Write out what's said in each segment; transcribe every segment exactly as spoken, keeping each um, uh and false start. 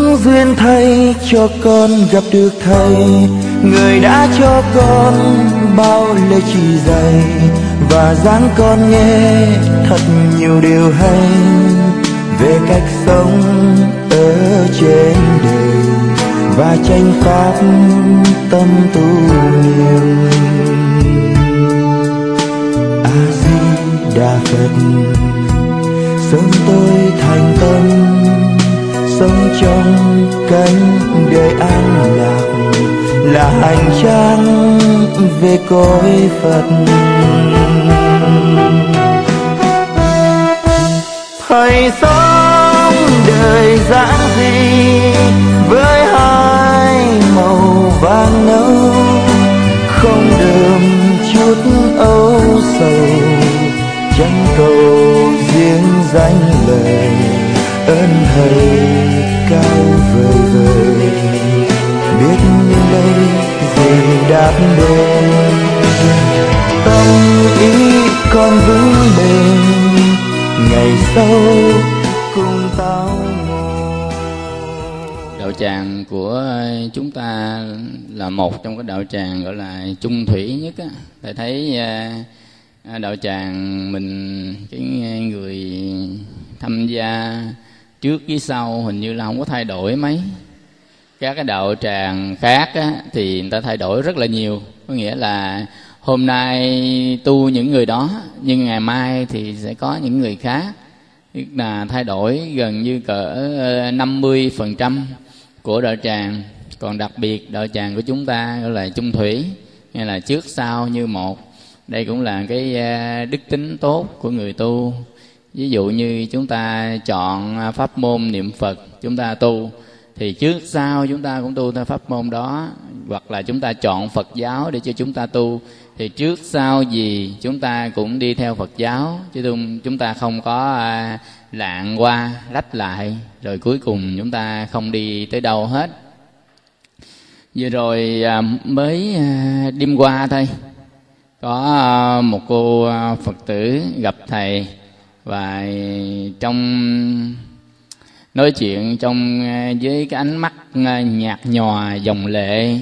duyên thay cho con gặp được thầy, người đã cho con bao lễ chỉ dạy và giảng con nghe thật nhiều điều hay về cách sống ở trên đời và tranh pháp tâm tu nhiều. A Di Đà Phật, sớm tôi thành tâm sống trong cánh đời an lạc, là hành trang về cõi Phật. Thầy sống đời giản dị với hai màu vàng nâu, không đượm chút âu sầu, chẳng cầu riêng danh lời ơn thầy cao vời vời, biết đây gì đáp đền tâm ý con vững bền, ngày sau cùng tao ngồi. Đạo tràng của chúng ta là một trong cái đạo tràng gọi là chung thủy nhất á. Thầy thấy đạo tràng mình, cái người tham gia trước với sau hình như là không có thay đổi mấy. Các cái đạo tràng khác á, thì người ta thay đổi rất là nhiều. Có nghĩa là hôm nay tu những người đó, nhưng ngày mai thì sẽ có những người khác. Tức là thay đổi gần như cỡ năm mươi phần trăm của đạo tràng. Còn đặc biệt đạo tràng của chúng ta gọi là chung thủy, nghĩa là trước sau như một. Đây cũng là cái đức tính tốt của người tu. Ví dụ như chúng ta chọn pháp môn niệm Phật, chúng ta tu thì trước sau chúng ta cũng tu theo pháp môn đó. Hoặc là chúng ta chọn Phật giáo để cho chúng ta tu thì trước sau gì chúng ta cũng đi theo Phật giáo, chứ chúng ta không có lạng qua lách lại rồi cuối cùng chúng ta không đi tới đâu hết. Vừa rồi mới đêm qua thôi, có một cô Phật tử gặp thầy và trong nói chuyện trong với cái ánh mắt nhạt nhòa dòng lệ,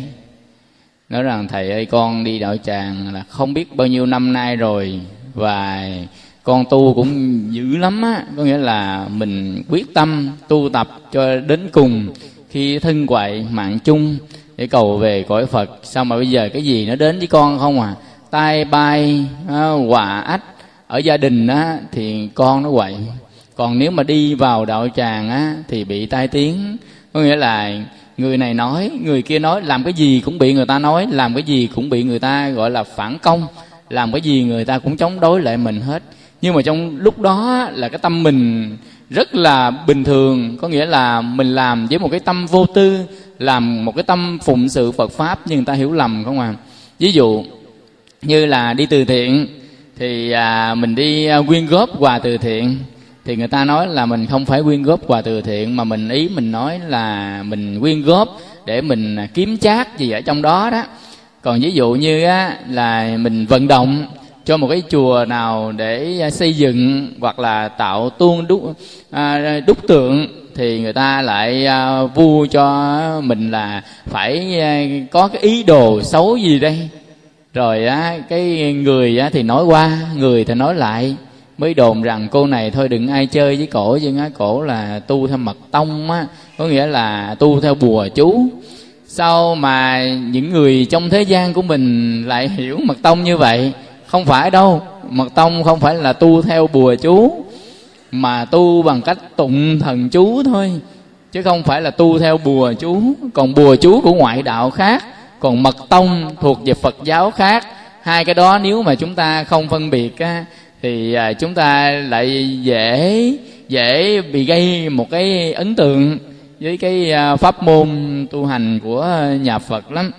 nói rằng thầy ơi, con đi đạo tràng là không biết bao nhiêu năm nay rồi và con tu cũng dữ lắm á. Có nghĩa là mình quyết tâm tu tập cho đến cùng, khi thân quậy mạng chung để cầu về cõi Phật. Sao mà bây giờ cái gì nó đến với con không à? Tai bay, họa ách ở gia đình á thì con nó quậy, còn nếu mà đi vào đạo tràng á thì bị tai tiếng. Có nghĩa là người này nói, người kia nói, làm cái gì cũng bị người ta nói, làm cái gì cũng bị người ta gọi là phản công, làm cái gì người ta cũng chống đối lại mình hết. Nhưng mà trong lúc đó là cái tâm mình rất là bình thường, có nghĩa là mình làm với một cái tâm vô tư, làm một cái tâm phụng sự Phật Pháp, nhưng người ta hiểu lầm không à. Ví dụ như là đi từ thiện thì à, mình đi à, quyên góp quà từ thiện, thì người ta nói là mình không phải quyên góp quà từ thiện, mà mình ý mình nói là mình quyên góp để mình kiếm chác gì ở trong đó đó. Còn ví dụ như á, là mình vận động cho một cái chùa nào để xây dựng hoặc là tạo tuôn đúc, à, đúc tượng, thì người ta lại à, vu cho mình là phải à, có cái ý đồ xấu gì đây. Rồi á, cái người á, thì nói qua, người thì nói lại, mới đồn rằng cô này thôi đừng ai chơi với cổ, chứ á, cổ là tu theo mật tông á, có nghĩa là tu theo bùa chú. Sao mà những người trong thế gian của mình lại hiểu mật tông như vậy? Không phải đâu, mật tông không phải là tu theo bùa chú, mà tu bằng cách tụng thần chú thôi, chứ không phải là tu theo bùa chú. Còn bùa chú của ngoại đạo khác, còn mật tông thuộc về Phật giáo khác. Hai cái đó nếu mà chúng ta không phân biệt á, thì chúng ta lại dễ dễ bị gây một cái ấn tượng với cái pháp môn tu hành của nhà Phật lắm.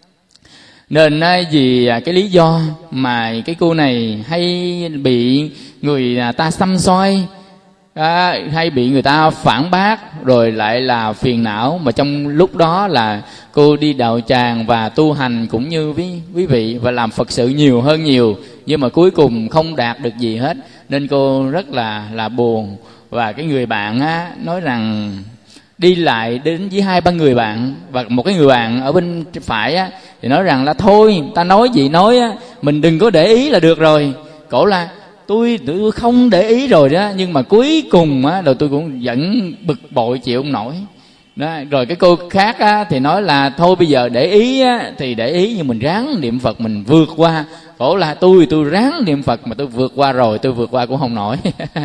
Nên vì cái lý do mà cái cô này hay bị người ta xăm soi, à, hay bị người ta phản bác, rồi lại là phiền não. Mà trong lúc đó là cô đi đạo tràng và tu hành cũng như quý, quý vị, và làm Phật sự nhiều hơn nhiều, nhưng mà cuối cùng không đạt được gì hết, nên cô rất là là buồn. Và cái người bạn á, nói rằng đi lại đến với hai ba người bạn, và một cái người bạn ở bên phải á, thì nói rằng là thôi ta nói gì nói á, mình đừng có để ý là được rồi. Cổ là tôi tôi không để ý rồi đó, nhưng mà cuối cùng á rồi tôi cũng vẫn bực bội chịu không nổi đó. Rồi cái cô khác á thì nói là thôi bây giờ để ý á thì để ý, nhưng mình ráng niệm Phật mình vượt qua. Cổ là tôi tôi ráng niệm Phật mà tôi vượt qua rồi, tôi vượt qua cũng không nổi.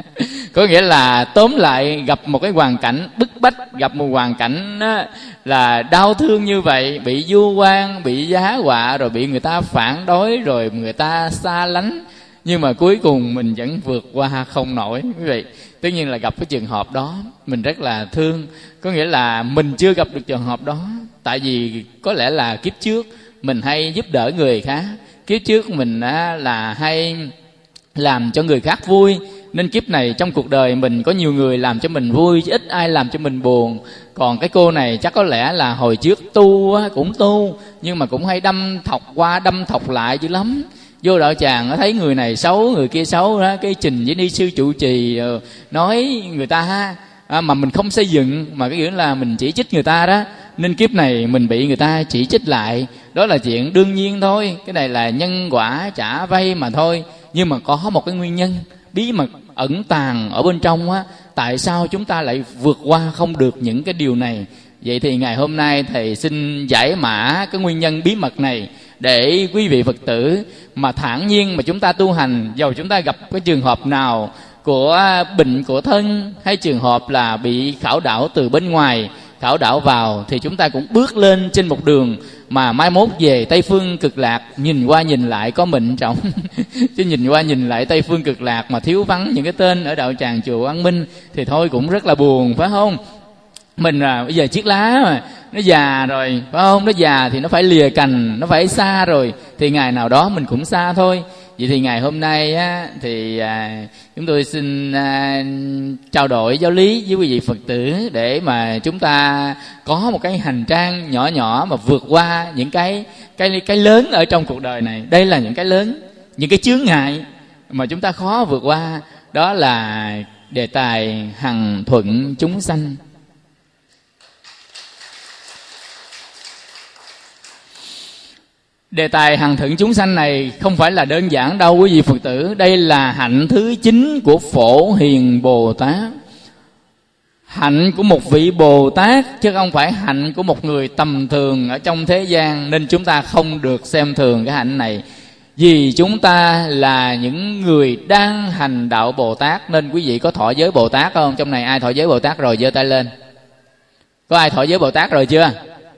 Có nghĩa là tóm lại gặp một cái hoàn cảnh bức bách, gặp một hoàn cảnh á, là đau thương như vậy, bị vu oan, bị giá họa, rồi bị người ta phản đối, rồi người ta xa lánh, nhưng mà cuối cùng mình vẫn vượt qua không nổi. Quý vị, tất nhiên là gặp cái trường hợp đó mình rất là thương. Có nghĩa là mình chưa gặp được trường hợp đó, tại vì có lẽ là kiếp trước mình hay giúp đỡ người khác, kiếp trước mình á, là hay làm cho người khác vui, nên kiếp này trong cuộc đời mình có nhiều người làm cho mình vui, chứ ít ai làm cho mình buồn. Còn cái cô này chắc có lẽ là hồi trước tu á, cũng tu, nhưng mà cũng hay đâm thọc qua đâm thọc lại dữ lắm. Vô đạo tràng thấy người này xấu, người kia xấu đó, cái trình với ni sư trụ trì nói người ta à, mà mình không xây dựng, mà cái nghĩa là mình chỉ trích người ta đó, nên kiếp này mình bị người ta chỉ trích lại. Đó là chuyện đương nhiên thôi, cái này là nhân quả trả vay mà thôi. Nhưng mà có một cái nguyên nhân bí mật ẩn tàng ở bên trong á, tại sao chúng ta lại vượt qua không được những cái điều này. Vậy thì ngày hôm nay thầy xin giải mã cái nguyên nhân bí mật này, để quý vị Phật tử mà thản nhiên mà chúng ta tu hành, dầu chúng ta gặp cái trường hợp nào của bệnh của thân, hay trường hợp là bị khảo đảo từ bên ngoài khảo đảo vào, thì chúng ta cũng bước lên trên một đường mà mai mốt về Tây Phương Cực Lạc, nhìn qua nhìn lại có mình trọng. Chứ nhìn qua nhìn lại Tây Phương Cực Lạc mà thiếu vắng những cái tên ở đạo tràng chùa Quang Minh thì thôi cũng rất là buồn, phải không? Mình là bây giờ chiếc lá mà nó già rồi, phải không? Nó già thì nó phải lìa cành, nó phải xa rồi, thì ngày nào đó mình cũng xa thôi. Vậy thì ngày hôm nay á, thì à, chúng tôi xin à, trao đổi giáo lý với quý vị Phật tử, để mà chúng ta có một cái hành trang nhỏ nhỏ mà vượt qua những cái cái cái lớn ở trong cuộc đời này. Đây là những cái lớn, những cái chướng ngại mà chúng ta khó vượt qua. Đó là đề tài hằng thuận chúng sanh. Đề tài hằng thuận chúng sanh này không phải là đơn giản đâu quý vị Phật tử. Đây là hạnh thứ chín của Phổ Hiền Bồ Tát, hạnh của một vị Bồ Tát, chứ không phải hạnh của một người tầm thường ở trong thế gian. Nên chúng ta không được xem thường cái hạnh này, vì chúng ta là những người đang hành đạo Bồ Tát. Nên quý vị có thọ giới Bồ Tát không? Trong này ai thọ giới Bồ Tát rồi giơ tay lên. Có ai thọ giới Bồ Tát rồi chưa?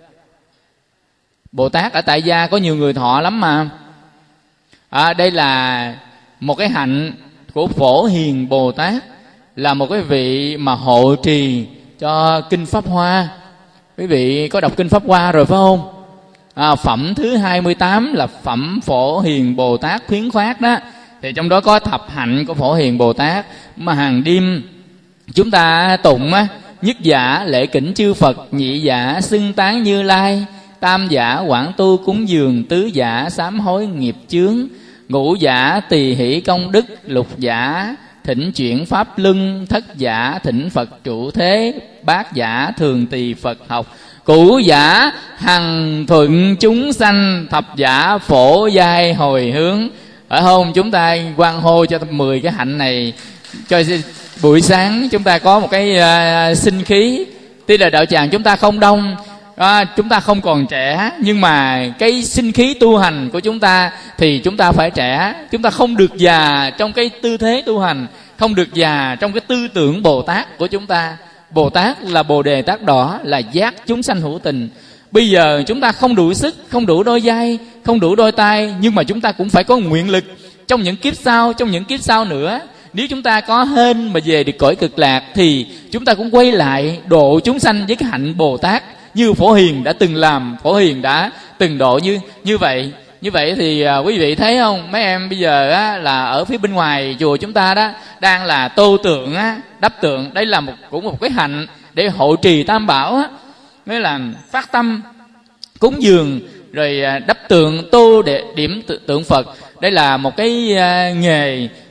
Bồ Tát ở tại gia có nhiều người thọ lắm mà. À, đây là một cái hạnh của Phổ Hiền Bồ Tát, là một cái vị mà hộ trì cho Kinh Pháp Hoa. Quý vị có đọc Kinh Pháp Hoa rồi phải không? À, phẩm thứ hai mươi tám là phẩm Phổ Hiền Bồ Tát khuyến khoát đó. Thì trong đó có thập hạnh của Phổ Hiền Bồ Tát mà hàng đêm chúng ta tụng á: nhất giả lễ kính chư Phật, nhị giả xưng tán Như Lai, tam giả quảng tu cúng dường, tứ giả sám hối nghiệp chướng, ngũ giả tỳ hỷ công đức, lục giả thỉnh chuyển pháp luân, thất giả thỉnh Phật trụ thế, bát giả thường tỳ Phật học, cửu giả hằng thuận chúng sanh, thập giả phổ giai hồi hướng. Phải không? Chúng ta hoan hô cho mười cái hạnh này, cho buổi sáng chúng ta có một cái uh, sinh khí. Tuy là đạo tràng chúng ta không đông, à, chúng ta không còn trẻ, nhưng mà cái sinh khí tu hành của chúng ta thì chúng ta phải trẻ. Chúng ta không được già trong cái tư thế tu hành, không được già trong cái tư tưởng Bồ Tát của chúng ta. Bồ Tát là Bồ Đề Tát Đỏ, là giác chúng sanh hữu tình. Bây giờ chúng ta không đủ sức, không đủ đôi vai, không đủ đôi tay, nhưng mà chúng ta cũng phải có nguyện lực trong những kiếp sau, trong những kiếp sau nữa. Nếu chúng ta có hên mà về được cõi Cực Lạc thì chúng ta cũng quay lại độ chúng sanh với cái hạnh Bồ Tát như Phổ Hiền đã từng làm, Phổ Hiền đã từng độ như như vậy. Như vậy thì à, quý vị thấy không, mấy em bây giờ á, là ở phía bên ngoài chùa chúng ta đó đang là tô tượng á, đắp tượng. Đây là một cũng một cái hạnh để hộ trì Tam Bảo á, mới là phát tâm cúng dường rồi đắp tượng, tô để điểm tượng Phật. Đây là một cái uh, nghề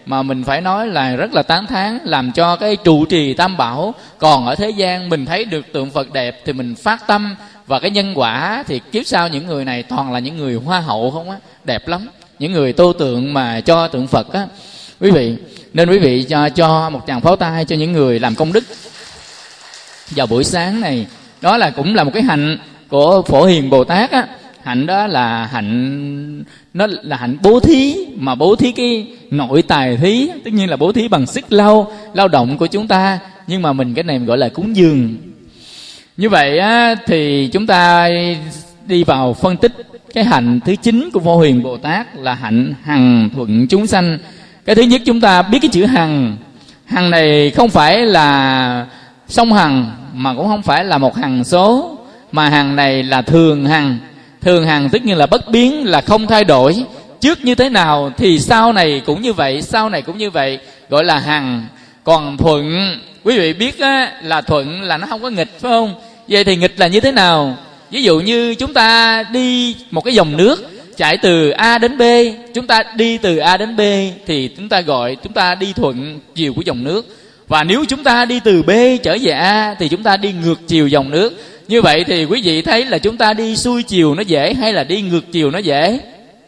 mà mình phải nói là rất là tán thán, làm cho cái trụ trì Tam Bảo. Còn ở thế gian mình thấy được tượng Phật đẹp thì mình phát tâm, và cái nhân quả thì kiếp sau những người này toàn là những người hoa hậu không á, đẹp lắm, những người tô tượng mà cho tượng Phật á quý vị. Nên quý vị cho, cho một tràng pháo tay cho những người làm công đức vào buổi sáng này. Đó là cũng là một cái hạnh của Phổ Hiền Bồ Tát á. Hạnh đó là hạnh, nó là hạnh bố thí, mà bố thí cái nội tài thí, tất nhiên là bố thí bằng sức lao lao động của chúng ta, nhưng mà mình cái này mình gọi là cúng dường. Như vậy á, thì chúng ta đi vào phân tích cái hạnh thứ chín của Phổ Hiền Bồ Tát là hạnh hằng thuận chúng sanh. Cái thứ nhất, chúng ta biết cái chữ hằng. Hằng này không phải là song hằng, mà cũng không phải là một hằng số, mà hằng này là thường hằng. Thường hằng tức như là bất biến, là không thay đổi. Trước như thế nào thì sau này cũng như vậy, sau này cũng như vậy, gọi là hằng. Còn thuận, quý vị biết á, là thuận là nó không có nghịch, phải không? Vậy thì nghịch là như thế nào? Ví dụ như chúng ta đi một cái dòng nước chạy từ A đến B, chúng ta đi từ A đến B thì chúng ta gọi chúng ta đi thuận chiều của dòng nước. Và nếu chúng ta đi từ B trở về A thì chúng ta đi ngược chiều dòng nước. Như vậy thì quý vị thấy là chúng ta đi xuôi chiều nó dễ hay là đi ngược chiều nó dễ?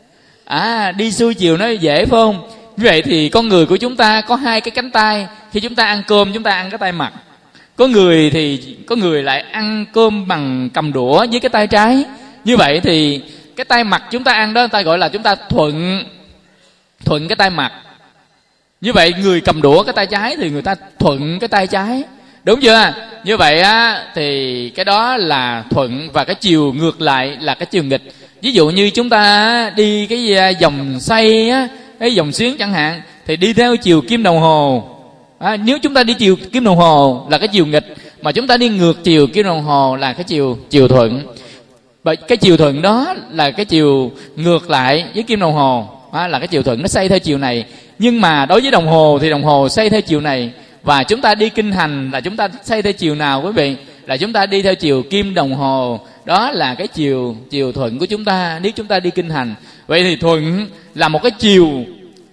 À, đi xuôi chiều nó dễ phải không? Như vậy thì con người của chúng ta có hai cái cánh tay. Khi chúng ta ăn cơm chúng ta ăn cái tay mặt. Có người thì có người lại ăn cơm bằng cầm đũa với cái tay trái. Như vậy thì cái tay mặt chúng ta ăn đó, người ta gọi là chúng ta thuận thuận cái tay mặt. Như vậy người cầm đũa cái tay trái thì người ta thuận cái tay trái, đúng chưa? Như vậy á thì cái đó là thuận, và cái chiều ngược lại là cái chiều nghịch. Ví dụ như chúng ta đi cái vòng xoay á, cái vòng xuyến chẳng hạn, thì đi theo chiều kim đồng hồ. À, nếu chúng ta đi chiều kim đồng hồ là cái chiều nghịch, mà chúng ta đi ngược chiều kim đồng hồ là cái chiều chiều thuận. Và cái chiều thuận đó là cái chiều ngược lại với kim đồng hồ, à, là cái chiều thuận nó xoay theo chiều này. Nhưng mà đối với đồng hồ thì đồng hồ xoay theo chiều này. Và chúng ta đi kinh hành là chúng ta xoay theo chiều nào quý vị? Là chúng ta đi theo chiều kim đồng hồ. Đó là cái chiều chiều thuận của chúng ta nếu chúng ta đi kinh hành. Vậy thì thuận là một cái chiều,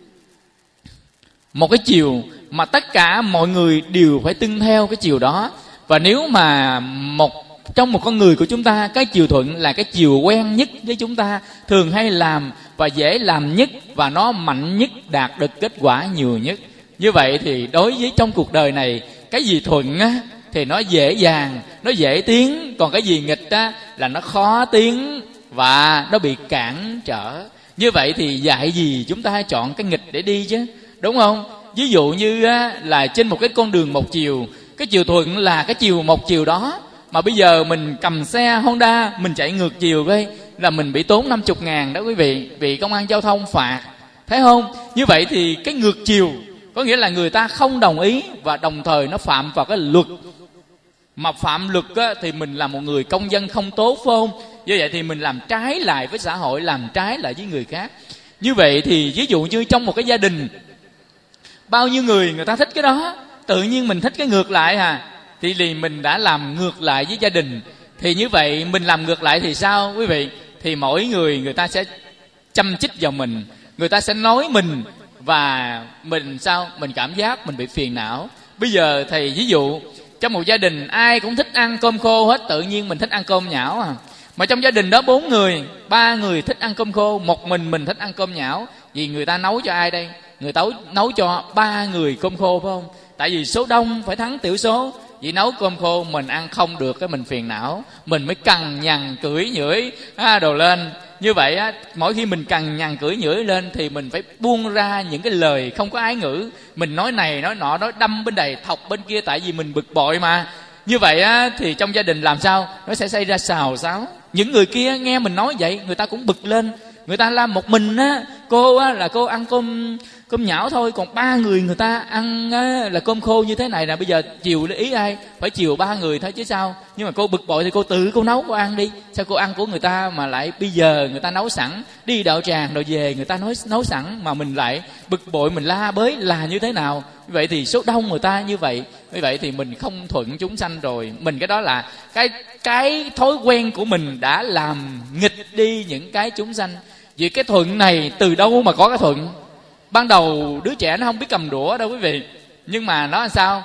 một cái chiều mà tất cả mọi người đều phải tuân theo cái chiều đó. Và nếu mà một trong một con người của chúng ta, cái chiều thuận là cái chiều quen nhất với chúng ta, thường hay làm và dễ làm nhất, và nó mạnh nhất, đạt được kết quả nhiều nhất. Như vậy thì đối với trong cuộc đời này, cái gì thuận á thì nó dễ dàng, nó dễ tiến. Còn cái gì nghịch á là nó khó tiến và nó bị cản trở. Như vậy thì dạy gì chúng ta chọn cái nghịch để đi chứ, đúng không? Ví dụ như á, là trên một cái con đường một chiều, cái chiều thuận là cái chiều một chiều đó, mà bây giờ mình cầm xe Honda mình chạy ngược chiều cái là mình bị tốn năm mươi ngàn đó quý vị, bị công an giao thông phạt, thấy không? Như vậy thì cái ngược chiều có nghĩa là người ta không đồng ý, và đồng thời nó phạm vào cái luật. Mà phạm luật á, thì mình là một người công dân không tốt, phải không? Như vậy thì mình làm trái lại với xã hội, làm trái lại với người khác. Như vậy thì ví dụ như trong một cái gia đình, bao nhiêu người người ta thích cái đó, tự nhiên mình thích cái ngược lại à, thì thì mình đã làm ngược lại với gia đình. Thì như vậy mình làm ngược lại thì sao quý vị? Thì mỗi người người ta sẽ châm chích vào mình, người ta sẽ nói mình, và mình sao? Mình cảm giác mình bị phiền não. Bây giờ thì ví dụ trong một gia đình ai cũng thích ăn cơm khô hết, tự nhiên mình thích ăn cơm nhão à. Mà trong gia đình đó bốn người, ba người thích ăn cơm khô, một mình mình thích ăn cơm nhão. Vì người ta nấu cho ai đây? Người ta nấu cho ba người cơm khô, phải không? Tại vì số đông phải thắng tiểu số. Vì nấu cơm khô mình ăn không được, cái mình phiền não, mình mới cằn nhằn cưỡi nhửi à, đồ lên. Như vậy á, mỗi khi mình cằn nhằn cưỡi nhửi lên thì mình phải buông ra những cái lời không có ái ngữ. Mình nói này nói nọ, nói đâm bên này thọc bên kia, tại vì mình bực bội mà. Như vậy á, thì trong gia đình làm sao? Nó sẽ xảy ra xào xáo. Những người kia nghe mình nói vậy, người ta cũng bực lên. Người ta làm một mình á, cô á, là cô ăn cơm cơm nhão thôi, còn ba người người ta ăn á, là cơm khô như thế này nè. Bây giờ chiều ý ai? Phải chiều ba người thôi chứ sao. Nhưng mà cô bực bội thì cô tự cô nấu cô ăn đi. Sao cô ăn của người ta mà lại bây giờ người ta nấu sẵn, đi đạo tràng rồi về người ta nói nấu sẵn, mà mình lại bực bội, mình la bới là như thế nào? Như vậy thì số đông người ta như vậy. Như vậy thì mình không thuận chúng sanh rồi. Mình cái đó là cái cái thói quen của mình đã làm nghịch đi những cái chúng sanh. Vì cái thuận này từ đâu mà có cái thuận? ban đầu đứa trẻ nó không biết cầm đũa đâu quý vị, nhưng mà nó làm sao,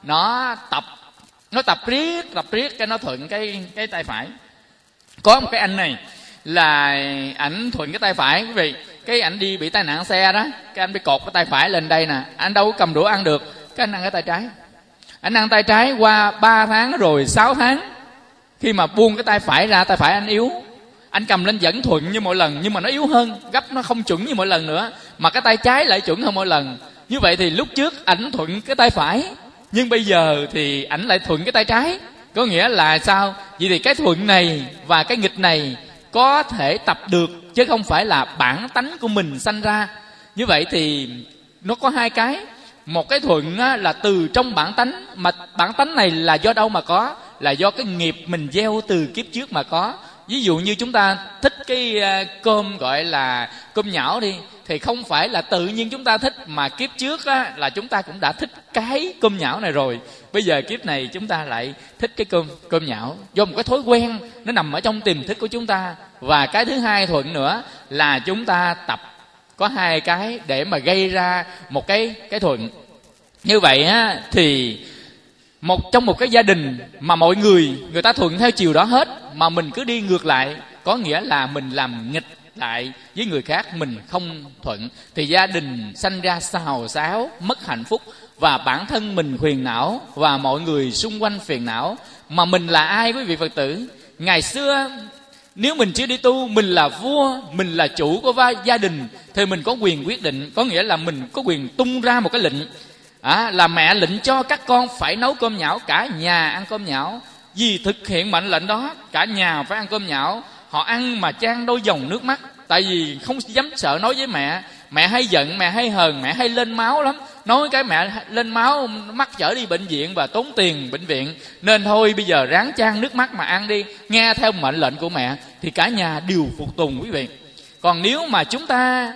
nó tập nó tập riết tập riết cái nó thuận cái cái tay phải. Có một cái anh này là ảnh thuận cái tay phải quý vị, cái ảnh đi bị tai nạn xe đó, cái anh bị cột cái tay phải lên đây nè, anh đâu có cầm đũa ăn được, cái anh ăn cái tay trái. Anh ăn tay trái qua ba tháng rồi sáu tháng, khi mà buông cái tay phải ra, tay phải anh yếu, anh cầm lên vẫn thuận như mọi lần, nhưng mà nó yếu hơn, gấp nó không chuẩn như mọi lần nữa, mà cái tay trái lại chuẩn hơn mọi lần. Như vậy thì lúc trước ảnh thuận cái tay phải, nhưng bây giờ thì ảnh lại thuận cái tay trái. Có nghĩa là sao? Vậy thì cái thuận này và cái nghịch này có thể tập được, chứ không phải là bản tánh của mình sanh ra. Như vậy thì nó có hai cái. Một cái thuận là từ trong bản tánh, mà bản tánh này là do đâu mà có? Là do cái nghiệp mình gieo từ kiếp trước mà có. Ví dụ như chúng ta thích cái cơm gọi là cơm nhão đi, thì không phải là tự nhiên chúng ta thích, mà kiếp trước á, là chúng ta cũng đã thích cái cơm nhão này rồi. Bây giờ kiếp này chúng ta lại thích cái cơm cơm nhão, do một cái thói quen nó nằm ở trong tiềm thức của chúng ta. Và cái thứ hai thuận nữa là chúng ta tập có hai cái để mà gây ra một cái cái thuận. Như vậy á, thì một trong một cái gia đình mà mọi người người ta thuận theo chiều đó hết, mà mình cứ đi ngược lại, có nghĩa là mình làm nghịch lại với người khác, mình không thuận, thì gia đình sanh ra xào xáo, mất hạnh phúc, và bản thân mình phiền não và mọi người xung quanh phiền não. Mà mình là ai quý vị Phật tử? Ngày xưa nếu mình chưa đi tu, mình là vua, mình là chủ của gia đình, thì mình có quyền quyết định, có nghĩa là mình có quyền tung ra một cái lệnh. À, là mẹ lệnh cho các con phải nấu cơm nhão, cả nhà ăn cơm nhão. Vì thực hiện mệnh lệnh đó, cả nhà phải ăn cơm nhão. Họ ăn mà chan đôi dòng nước mắt, tại vì không dám sợ nói với mẹ. Mẹ hay giận, mẹ hay hờn, mẹ hay lên máu lắm. Nói cái mẹ lên máu, mắc chở đi bệnh viện và tốn tiền bệnh viện. Nên thôi bây giờ ráng chan nước mắt mà ăn đi, nghe theo mệnh lệnh của mẹ, thì cả nhà đều phục tùng quý vị. Còn nếu mà chúng ta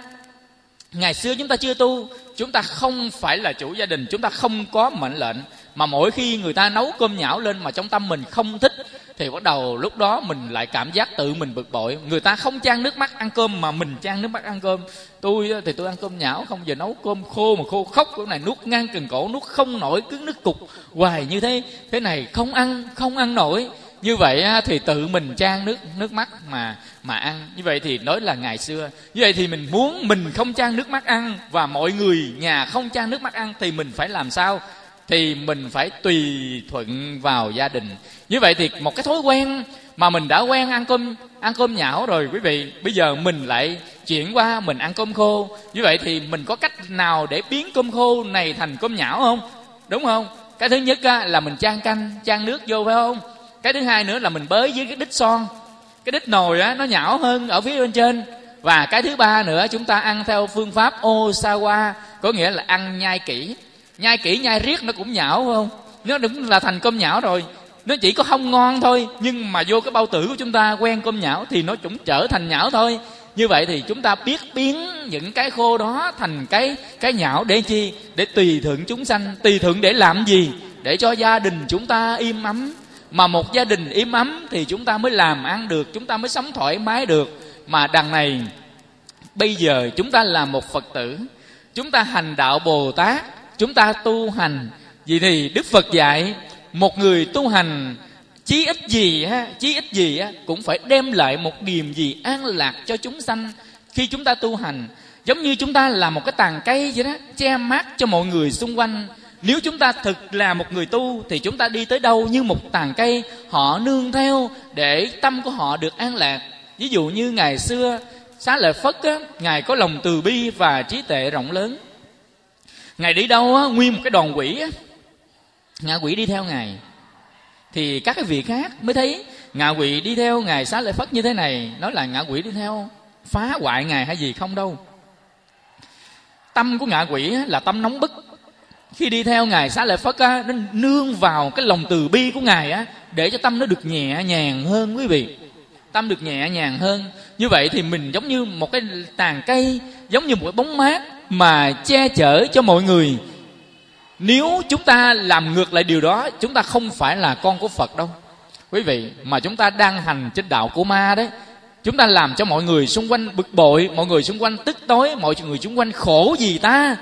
ngày xưa chúng ta chưa tu, chúng ta không phải là chủ gia đình, chúng ta không có mệnh lệnh, mà mỗi khi người ta nấu cơm nhão lên mà trong tâm mình không thích, thì bắt đầu lúc đó mình lại cảm giác tự mình bực bội. Người ta không chan nước mắt ăn cơm mà mình chan nước mắt ăn cơm. Tôi thì tôi ăn cơm nhão, không giờ nấu cơm khô mà khô khóc, cái này nuốt ngang cần cổ, nuốt không nổi, cứ nước cục hoài như thế. Thế này không ăn, không ăn nổi. Như vậy thì tự mình chan nước nước mắt mà mà ăn. Như vậy thì nói là ngày xưa. Như vậy thì mình muốn mình không chan nước mắt ăn và mọi người nhà không chan nước mắt ăn, thì mình phải làm sao? Thì mình phải tùy thuận vào gia đình. Như vậy thì một cái thói quen mà mình đã quen ăn cơm ăn cơm nhão rồi quý vị, bây giờ mình lại chuyển qua mình ăn cơm khô. Như vậy thì mình có cách nào để biến cơm khô này thành cơm nhão không? Đúng không? Cái thứ nhất á, là mình chan canh, chan nước vô phải không? Cái thứ hai nữa là mình bới với cái đít son, cái đít nồi á nó nhão hơn ở phía bên trên. Và cái thứ ba nữa, chúng ta ăn theo phương pháp Osawa, có nghĩa là ăn nhai kỹ. Nhai kỹ nhai riết nó cũng nhão phải không? Nó đúng là thành cơm nhão rồi. Nó chỉ có không ngon thôi, nhưng mà vô cái bao tử của chúng ta quen cơm nhão thì nó cũng trở thành nhão thôi. Như vậy thì chúng ta biết biến những cái khô đó thành cái cái nhão để chi? Để tùy thuận chúng sanh. Tùy thuận để làm gì? Để cho gia đình chúng ta im ấm. Mà một gia đình im ấm thì chúng ta mới làm ăn được, chúng ta mới sống thoải mái được. Mà đằng này bây giờ chúng ta là một Phật tử, chúng ta hành đạo Bồ Tát, chúng ta tu hành. Vì thì Đức Phật dạy một người tu hành chí ít gì ha, chí ít gì á cũng phải đem lại một niềm gì an lạc cho chúng sanh. Khi chúng ta tu hành, giống như chúng ta là một cái tàn cây vậy đó, che mát cho mọi người xung quanh. Nếu chúng ta thực là một người tu thì chúng ta đi tới đâu như một tàn cây, họ nương theo để tâm của họ được an lạc. Ví dụ như ngày xưa Xá Lợi Phất á, Ngài có lòng từ bi và trí tuệ rộng lớn. Ngài đi đâu á, nguyên một cái đoàn quỷ á, ngạ quỷ đi theo Ngài. Thì các cái vị khác mới thấy ngạ quỷ đi theo Ngài Xá Lợi Phất như thế này, nói là ngạ quỷ đi theo phá hoại Ngài hay gì, không đâu. Tâm của ngạ quỷ là tâm nóng bức. Khi đi theo Ngài Xá Lợi Phất á, nó nương vào cái lòng từ bi của Ngài á, để cho tâm nó được nhẹ nhàng hơn quý vị. Tâm được nhẹ nhàng hơn. Như vậy thì mình giống như một cái tàn cây, giống như một cái bóng mát mà che chở cho mọi người. Nếu chúng ta làm ngược lại điều đó, chúng ta không phải là con của Phật đâu quý vị, mà chúng ta đang hành trên đạo của ma đấy. Chúng ta làm cho mọi người xung quanh bực bội, mọi người xung quanh tức tối, mọi người xung quanh khổ vì ta.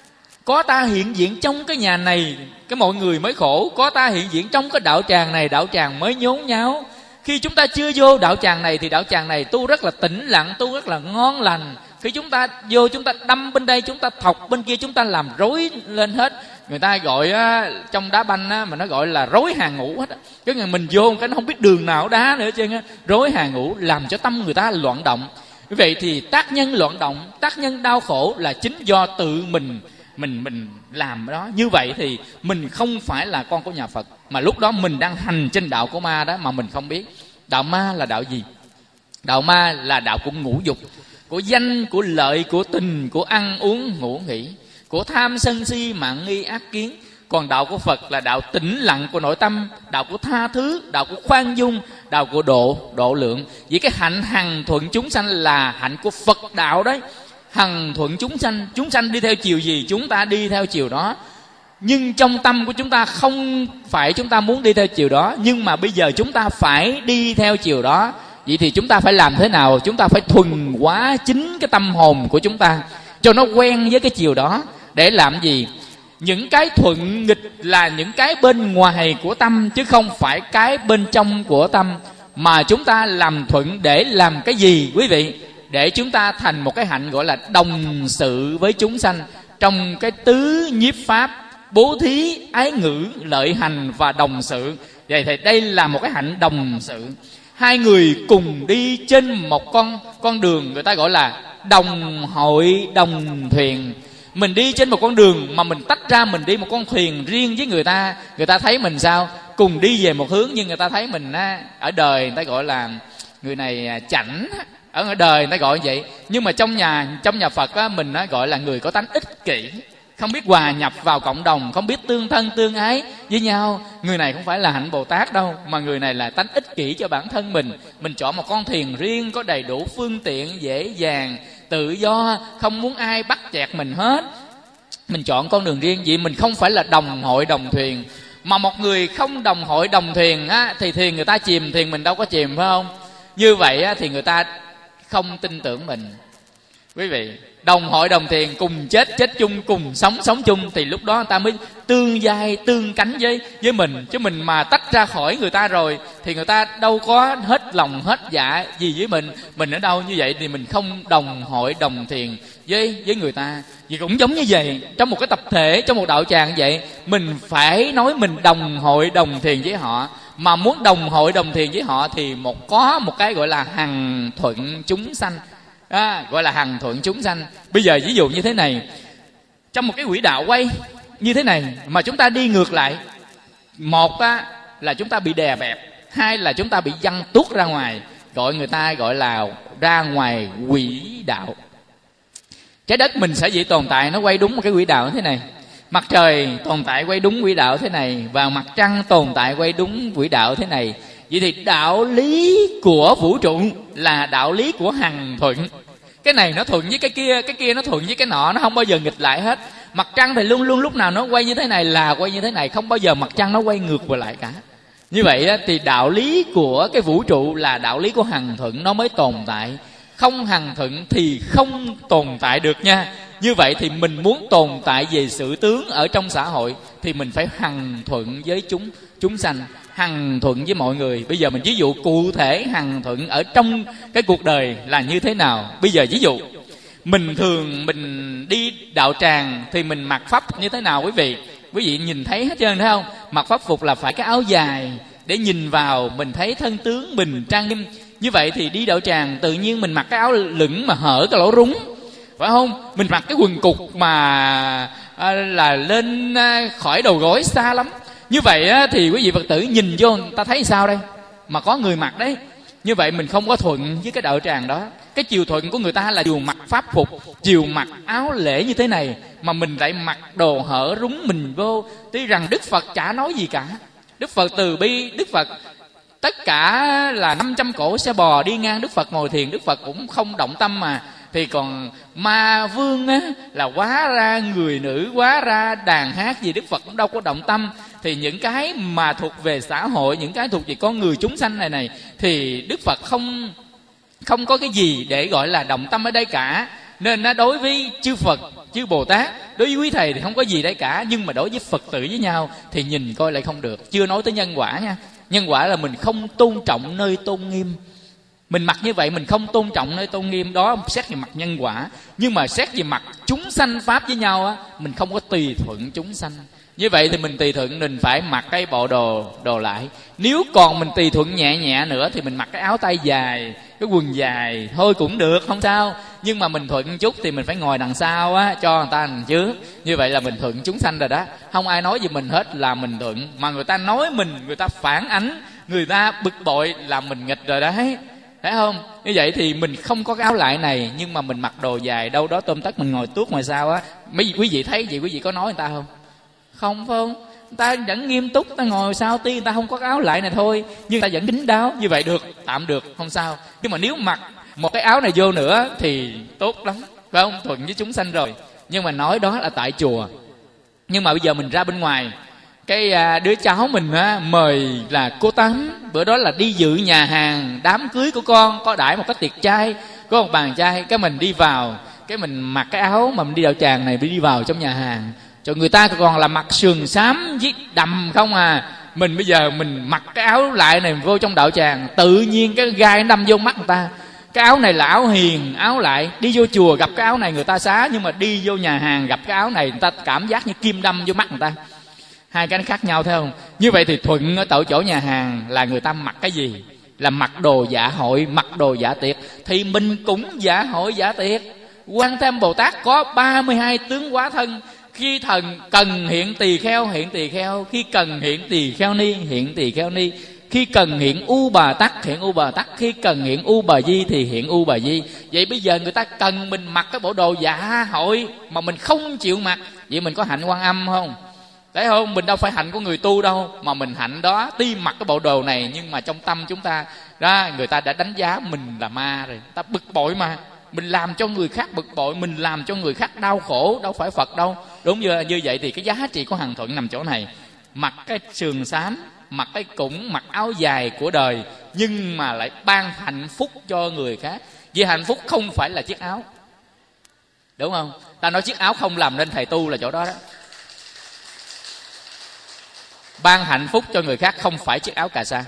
Có ta hiện diện trong cái nhà này, cái mọi người mới khổ. Có ta hiện diện trong cái đạo tràng này, đạo tràng mới nhốn nháo. Khi chúng ta chưa vô đạo tràng này thì đạo tràng này tu rất là tĩnh lặng, tu rất là ngon lành. Khi chúng ta vô, chúng ta đâm bên đây, chúng ta thọc bên kia, chúng ta làm rối lên hết. Người ta gọi á, trong đá banh á, mà nó gọi là rối hàng ngũ hết á. Cái ngày mình vô cái nó không biết đường nào đá nữa chứ á. Rối hàng ngũ làm cho tâm người ta loạn động. Vậy thì tác nhân loạn động, tác nhân đau khổ là chính do tự mình mình mình làm đó. Như vậy thì mình không phải là con của nhà Phật, mà lúc đó mình đang hành trên đạo của ma đó mà mình không biết. Đạo ma là đạo gì? Đạo ma là đạo của ngũ dục, của danh, của lợi, của tình, của ăn uống ngủ nghỉ, của tham sân si mạng nghi ác kiến. Còn đạo của Phật là đạo tĩnh lặng của nội tâm, đạo của tha thứ, đạo của khoan dung, đạo của độ độ lượng. Vì cái hạnh hằng thuận chúng sanh là hạnh của Phật đạo đấy. Hằng thuận chúng sanh, chúng sanh đi theo chiều gì chúng ta đi theo chiều đó. Nhưng trong tâm của chúng ta không phải chúng ta muốn đi theo chiều đó, nhưng mà bây giờ chúng ta phải đi theo chiều đó. Vậy thì chúng ta phải làm thế nào? Chúng ta phải thuần hóa chính cái tâm hồn của chúng ta cho nó quen với cái chiều đó. Để làm gì? Những cái thuận nghịch là những cái bên ngoài của tâm, chứ không phải cái bên trong của tâm. Mà chúng ta làm thuận để làm cái gì quý vị? Để chúng ta thành một cái hạnh gọi là đồng sự với chúng sanh, trong cái tứ nhiếp pháp: bố thí, ái ngữ, lợi hành và đồng sự. Vậy thì đây là một cái hạnh đồng sự. Hai người cùng đi trên một con con đường, người ta gọi là đồng hội đồng thuyền. Mình đi trên một con đường mà mình tách ra, mình đi một con thuyền riêng với người ta. Người ta thấy mình sao? Cùng đi về một hướng, nhưng người ta thấy mình á, ở đời người ta gọi là người này chảnh, ở đời người ta gọi như vậy. Nhưng mà trong nhà trong nhà Phật á, mình á, gọi là người có tánh ích kỷ, không biết hòa nhập vào cộng đồng, không biết tương thân tương ái với nhau. Người này không phải là hạnh Bồ Tát đâu, mà người này là tánh ích kỷ cho bản thân mình. Mình chọn một con thuyền riêng, có đầy đủ phương tiện, dễ dàng, tự do, không muốn ai bắt chẹt mình hết. Mình chọn con đường riêng, vì mình không phải là đồng hội đồng thuyền. Mà một người không đồng hội đồng thuyền á, thì thuyền người ta chìm, thuyền mình đâu có chìm, phải không? Như vậy á, thì người ta không tin tưởng mình. Quý vị, đồng hội đồng thuyền, cùng chết chết chung, cùng sống sống chung, thì lúc đó người ta mới tương vai tương cánh với với mình. Chứ mình mà tách ra khỏi người ta rồi thì người ta đâu có hết lòng hết dạ gì với mình. Mình ở đâu như vậy thì mình không đồng hội đồng thuyền với với người ta. Vì cũng giống như vậy, trong một cái tập thể, trong một đạo tràng vậy, mình phải nói mình đồng hội đồng thuyền với họ. Mà muốn đồng hội đồng thuyền với họ thì một có một cái gọi là hằng thuận chúng sanh. À, gọi là hằng thuận chúng sanh. Bây giờ ví dụ như thế này, trong một cái quỹ đạo quay như thế này mà chúng ta đi ngược lại, một á, là chúng ta bị đè bẹp, hai là chúng ta bị văng tuốt ra ngoài, gọi người ta gọi là ra ngoài quỹ đạo. Trái đất mình sở dĩ tồn tại nó quay đúng một cái quỹ đạo như thế này. Mặt trời tồn tại quay đúng quỹ đạo thế này, và mặt trăng tồn tại quay đúng quỹ đạo thế này. Vậy thì đạo lý của vũ trụ là đạo lý của hằng thuận. Cái này nó thuận với cái kia, cái kia nó thuận với cái nọ, nó không bao giờ nghịch lại hết. Mặt trăng thì luôn luôn lúc nào nó quay như thế này là quay như thế này, không bao giờ mặt trăng nó quay ngược lại cả. Như vậy thì đạo lý của cái vũ trụ là đạo lý của hằng thuận, nó mới tồn tại. Không hằng thuận thì không tồn tại được nha. Như vậy thì mình muốn tồn tại về sự tướng ở trong xã hội thì mình phải hằng thuận với chúng chúng sanh, hằng thuận với mọi người. Bây giờ mình ví dụ cụ thể hằng thuận ở trong cái cuộc đời là như thế nào. Bây giờ ví dụ mình thường mình đi đạo tràng thì mình mặc pháp như thế nào quý vị? Quý vị nhìn thấy hết trơn thấy không? Mặc pháp phục là phải cái áo dài để nhìn vào mình thấy thân tướng mình trang nghiêm. Như vậy thì đi đạo tràng tự nhiên mình mặc cái áo lửng mà hở cái lỗ rúng, phải không? Mình mặc cái quần cục mà à, là lên à, khỏi đầu gối xa lắm. Như vậy á, thì quý vị Phật tử nhìn vô người ta thấy sao đây? Mà có người mặc đấy. Như vậy mình không có thuận với cái đạo tràng đó. Cái chiều thuận của người ta là chiều mặc pháp phục, chiều mặc áo lễ như thế này, mà mình lại mặc đồ hở rúng mình vô. Tuy rằng Đức Phật chả nói gì cả. Đức Phật từ bi, Đức Phật tất cả là năm trăm cổ xe bò đi ngang Đức Phật ngồi thiền, Đức Phật cũng không động tâm mà. Thì còn ma vương á, là hóa ra người nữ, hóa ra đàn hát gì, Đức Phật cũng đâu có động tâm. Thì những cái mà thuộc về xã hội, những cái thuộc về con người chúng sanh này này thì Đức Phật không không có cái gì để gọi là động tâm ở đây cả. Nên nó đối với chư Phật, chư Bồ Tát, đối với quý thầy thì không có gì đây cả. Nhưng mà đối với Phật tử với nhau thì nhìn coi lại không được. Chưa nói tới nhân quả nha. Nhân quả là mình không tôn trọng nơi tôn nghiêm. Mình mặc như vậy mình không tôn trọng nơi tôn nghiêm. Đó xét về mặt nhân quả. Nhưng mà xét về mặt chúng sanh pháp với nhau á, mình không có tùy thuận chúng sanh. Như vậy thì mình tùy thuận mình phải mặc cái bộ đồ đồ lại. Nếu còn mình tùy thuận nhẹ nhẹ nữa thì mình mặc cái áo tay dài, cái quần dài thôi cũng được, không sao. Nhưng mà mình thuận chút thì mình phải ngồi đằng sau á, cho người ta đằng trước. Như vậy là mình thuận chúng sanh rồi đó. Không ai nói gì mình hết là mình thuận. Mà người ta nói mình, người ta phản ánh, người ta bực bội là mình nghịch rồi đấy. Thấy không? Như vậy thì mình không có cái áo lại này, nhưng mà mình mặc đồ dài đâu đó tôm tất mình ngồi tuốt ngoài sau á. Mấy quý vị thấy vậy, quý vị có nói người ta không? Không phải không? Người ta vẫn nghiêm túc, ta ngồi sau tuy người ta không có cái áo lại này thôi, nhưng ta vẫn kín đáo. Như vậy được, tạm được, không sao. Nhưng mà nếu mặc một cái áo này vô nữa thì tốt lắm, phải không? Thuận với chúng sanh rồi. Nhưng mà nói đó là tại chùa. Nhưng mà bây giờ mình ra bên ngoài, cái à, đứa cháu mình á, mời là cô Tám, bữa đó là đi dự nhà hàng đám cưới của con, có đãi một cái tiệc trai, có một bàn trai. Cái mình đi vào, cái mình mặc cái áo mà mình đi đạo tràng này, đi vào trong nhà hàng, cho người ta còn là mặc sườn xám với đầm không à. Mình bây giờ mình mặc cái áo lại này vô trong đạo tràng, tự nhiên cái gai đâm vô mắt người ta. Cái áo này là áo hiền, áo lại. Đi vô chùa gặp cái áo này người ta xá, nhưng mà đi vô nhà hàng gặp cái áo này người ta cảm giác như kim đâm vô mắt người ta. Hai cái nó khác nhau, thấy không? Như vậy thì thuận ở tại chỗ nhà hàng là người ta mặc cái gì? Là mặc đồ dạ hội, mặc đồ dạ tiệc. Thì mình cũng dạ hội dạ tiệc. Quan Thế Âm Bồ Tát có ba mươi hai tướng hóa thân. Khi thần cần hiện tỳ kheo, hiện tỳ kheo. Khi cần hiện tỳ kheo ni, hiện tỳ kheo ni. Khi cần hiện U Bà Tắc, hiện U Bà Tắc. Khi cần hiện U Bà Di thì hiện U Bà Di. Vậy bây giờ người ta cần mình mặc cái bộ đồ dạ hội mà mình không chịu mặc, vậy mình có hạnh Quan Âm không? Thấy không? Mình đâu phải hạnh của người tu đâu, mà mình hạnh đó. Tuy mặc cái bộ đồ này nhưng mà trong tâm chúng ta đó, người ta đã đánh giá mình là ma rồi. Ta bực bội mà. Mình làm cho người khác bực bội, mình làm cho người khác đau khổ, đâu phải Phật đâu. Đúng như, như vậy thì cái giá trị của hằng thuận nằm chỗ này. Mặc cái sườn xám, mặc cái củng, mặc áo dài của đời, nhưng mà lại ban hạnh phúc cho người khác. Vì hạnh phúc không phải là chiếc áo, đúng không? Ta nói chiếc áo không làm nên thầy tu là chỗ đó đó. Ban hạnh phúc cho người khác không phải chiếc áo cà sa,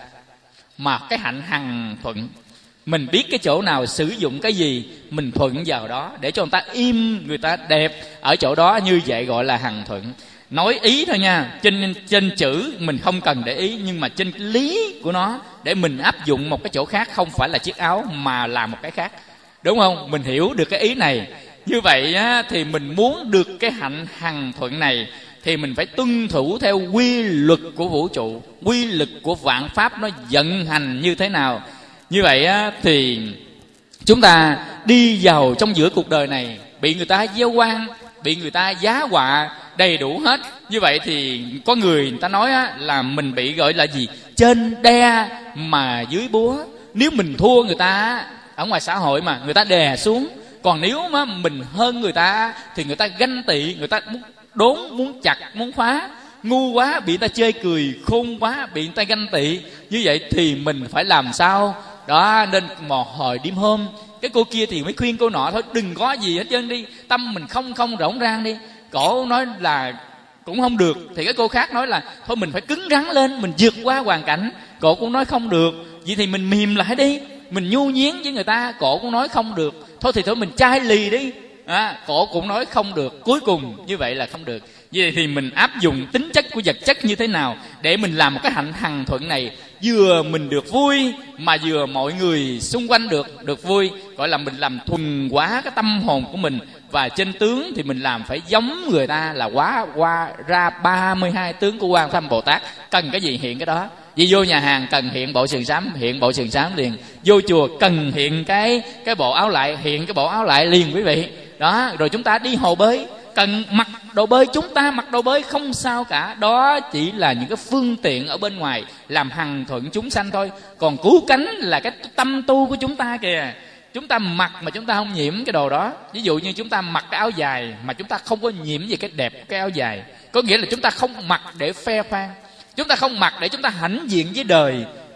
mà cái hạnh hằng thuận. Mình biết cái chỗ nào sử dụng cái gì, mình thuận vào đó để cho người ta im, người ta đẹp ở chỗ đó. Như vậy gọi là hằng thuận. Nói ý thôi nha, trên trên chữ mình không cần để ý, nhưng mà trên lý của nó để mình áp dụng một cái chỗ khác, không phải là chiếc áo mà là một cái khác, đúng không? Mình hiểu được cái ý này. Như vậy á, thì mình muốn được cái hạnh hằng thuận này thì mình phải tuân thủ theo quy luật của vũ trụ, quy luật của vạn pháp nó vận hành như thế nào. Như vậy á, thì chúng ta đi vào trong giữa cuộc đời này, bị người ta gieo oan, bị người ta giá họa đầy đủ hết. Như vậy thì có người, người ta nói á, là mình bị gọi là gì? Trên đe mà dưới búa. Nếu mình thua người ta ở ngoài xã hội mà người ta đè xuống, còn nếu mà mình hơn người ta thì người ta ganh tị, người ta muốn đốn, muốn chặt, muốn phá. Ngu quá bị người ta chê cười, khôn quá bị người ta ganh tị. Như vậy thì mình phải làm sao đó. Nên một hồi đêm hôm, cái cô kia thì mới khuyên cô nọ thôi, đừng có gì hết trơn đi, tâm mình không không rỗng rang đi. Cổ nói là cũng không được, thì cái cô khác nói là thôi mình phải cứng rắn lên, mình vượt qua hoàn cảnh. Cổ cũng nói không được, vậy thì mình mềm lại đi, mình nhu nhuyến với người ta. Cổ cũng nói không được, thôi thì thôi mình chai lì đi. À, cổ cũng nói không được. Cuối cùng như vậy là không được. Vậy thì mình áp dụng tính chất của vật chất như thế nào để mình làm một cái hạnh hằng thuận này, vừa mình được vui mà vừa mọi người xung quanh được được vui. Gọi là mình làm thuần hóa cái tâm hồn của mình. Và trên tướng thì mình làm phải giống người ta, là quá qua ra ba mươi hai tướng của Quan Thế Âm Bồ Tát. Cần cái gì hiện cái đó. Vì vô nhà hàng cần hiện bộ sườn xám, hiện bộ sườn xám liền. Vô chùa cần hiện cái cái bộ áo lại, hiện cái bộ áo lại liền quý vị. Đó, rồi chúng ta đi hồ bơi, cần mặc đồ bơi, chúng ta mặc đồ bơi không sao cả. Đó chỉ là những cái phương tiện ở bên ngoài làm hằng thuận chúng sanh thôi. Còn cứu cánh là cái tâm tu của chúng ta kìa. Chúng ta mặc mà chúng ta không nhiễm cái đồ đó. Ví dụ như chúng ta mặc cái áo dài mà chúng ta không có nhiễm về cái đẹp cái áo dài, có nghĩa là chúng ta không mặc để khoe khoang, chúng ta không mặc để chúng ta hãnh diện với đời,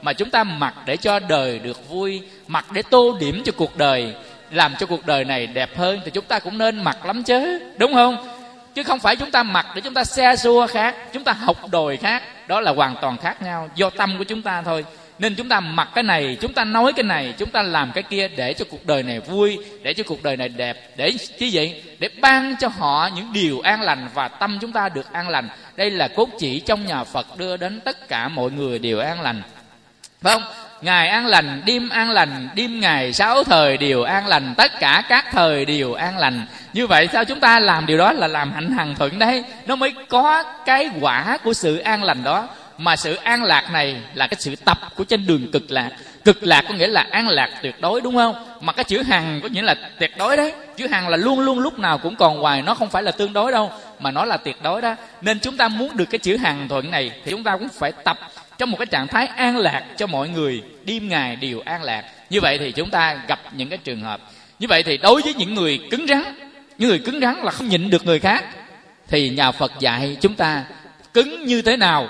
mà chúng ta mặc để cho đời được vui, mặc để tô điểm cho cuộc đời, làm cho cuộc đời này đẹp hơn, thì chúng ta cũng nên mặc lắm chứ, đúng không? Chứ không phải chúng ta mặc để chúng ta xe xua khác, chúng ta học đòi khác, đó là hoàn toàn khác nhau, do tâm của chúng ta thôi. Nên chúng ta mặc cái này, chúng ta nói cái này, chúng ta làm cái kia để cho cuộc đời này vui, để cho cuộc đời này đẹp, để chứ gì? Để ban cho họ những điều an lành và tâm chúng ta được an lành. Đây là cốt chỉ trong nhà Phật đưa đến tất cả mọi người đều an lành. Phải không? Ngày an lành, đêm an lành, đêm ngày sáu thời đều an lành, tất cả các thời đều an lành. Như vậy sao chúng ta làm điều đó là làm hạnh hằng thuận đấy, nó mới có cái quả của sự an lành đó. Mà sự an lạc này là cái sự tập của trên đường cực lạc. Cực lạc có nghĩa là an lạc tuyệt đối, đúng không? Mà cái chữ hằng có nghĩa là tuyệt đối đấy. Chữ hằng là luôn luôn lúc nào cũng còn hoài, nó không phải là tương đối đâu, mà nó là tuyệt đối đó. Nên chúng ta muốn được cái chữ hằng thuận này thì chúng ta cũng phải tập trong một cái trạng thái an lạc cho mọi người, đêm ngày đều an lạc. Như vậy thì chúng ta gặp những cái trường hợp như vậy. Thì đối với những người cứng rắn, những người cứng rắn là không nhịn được người khác, thì nhà Phật dạy chúng ta cứng như thế nào?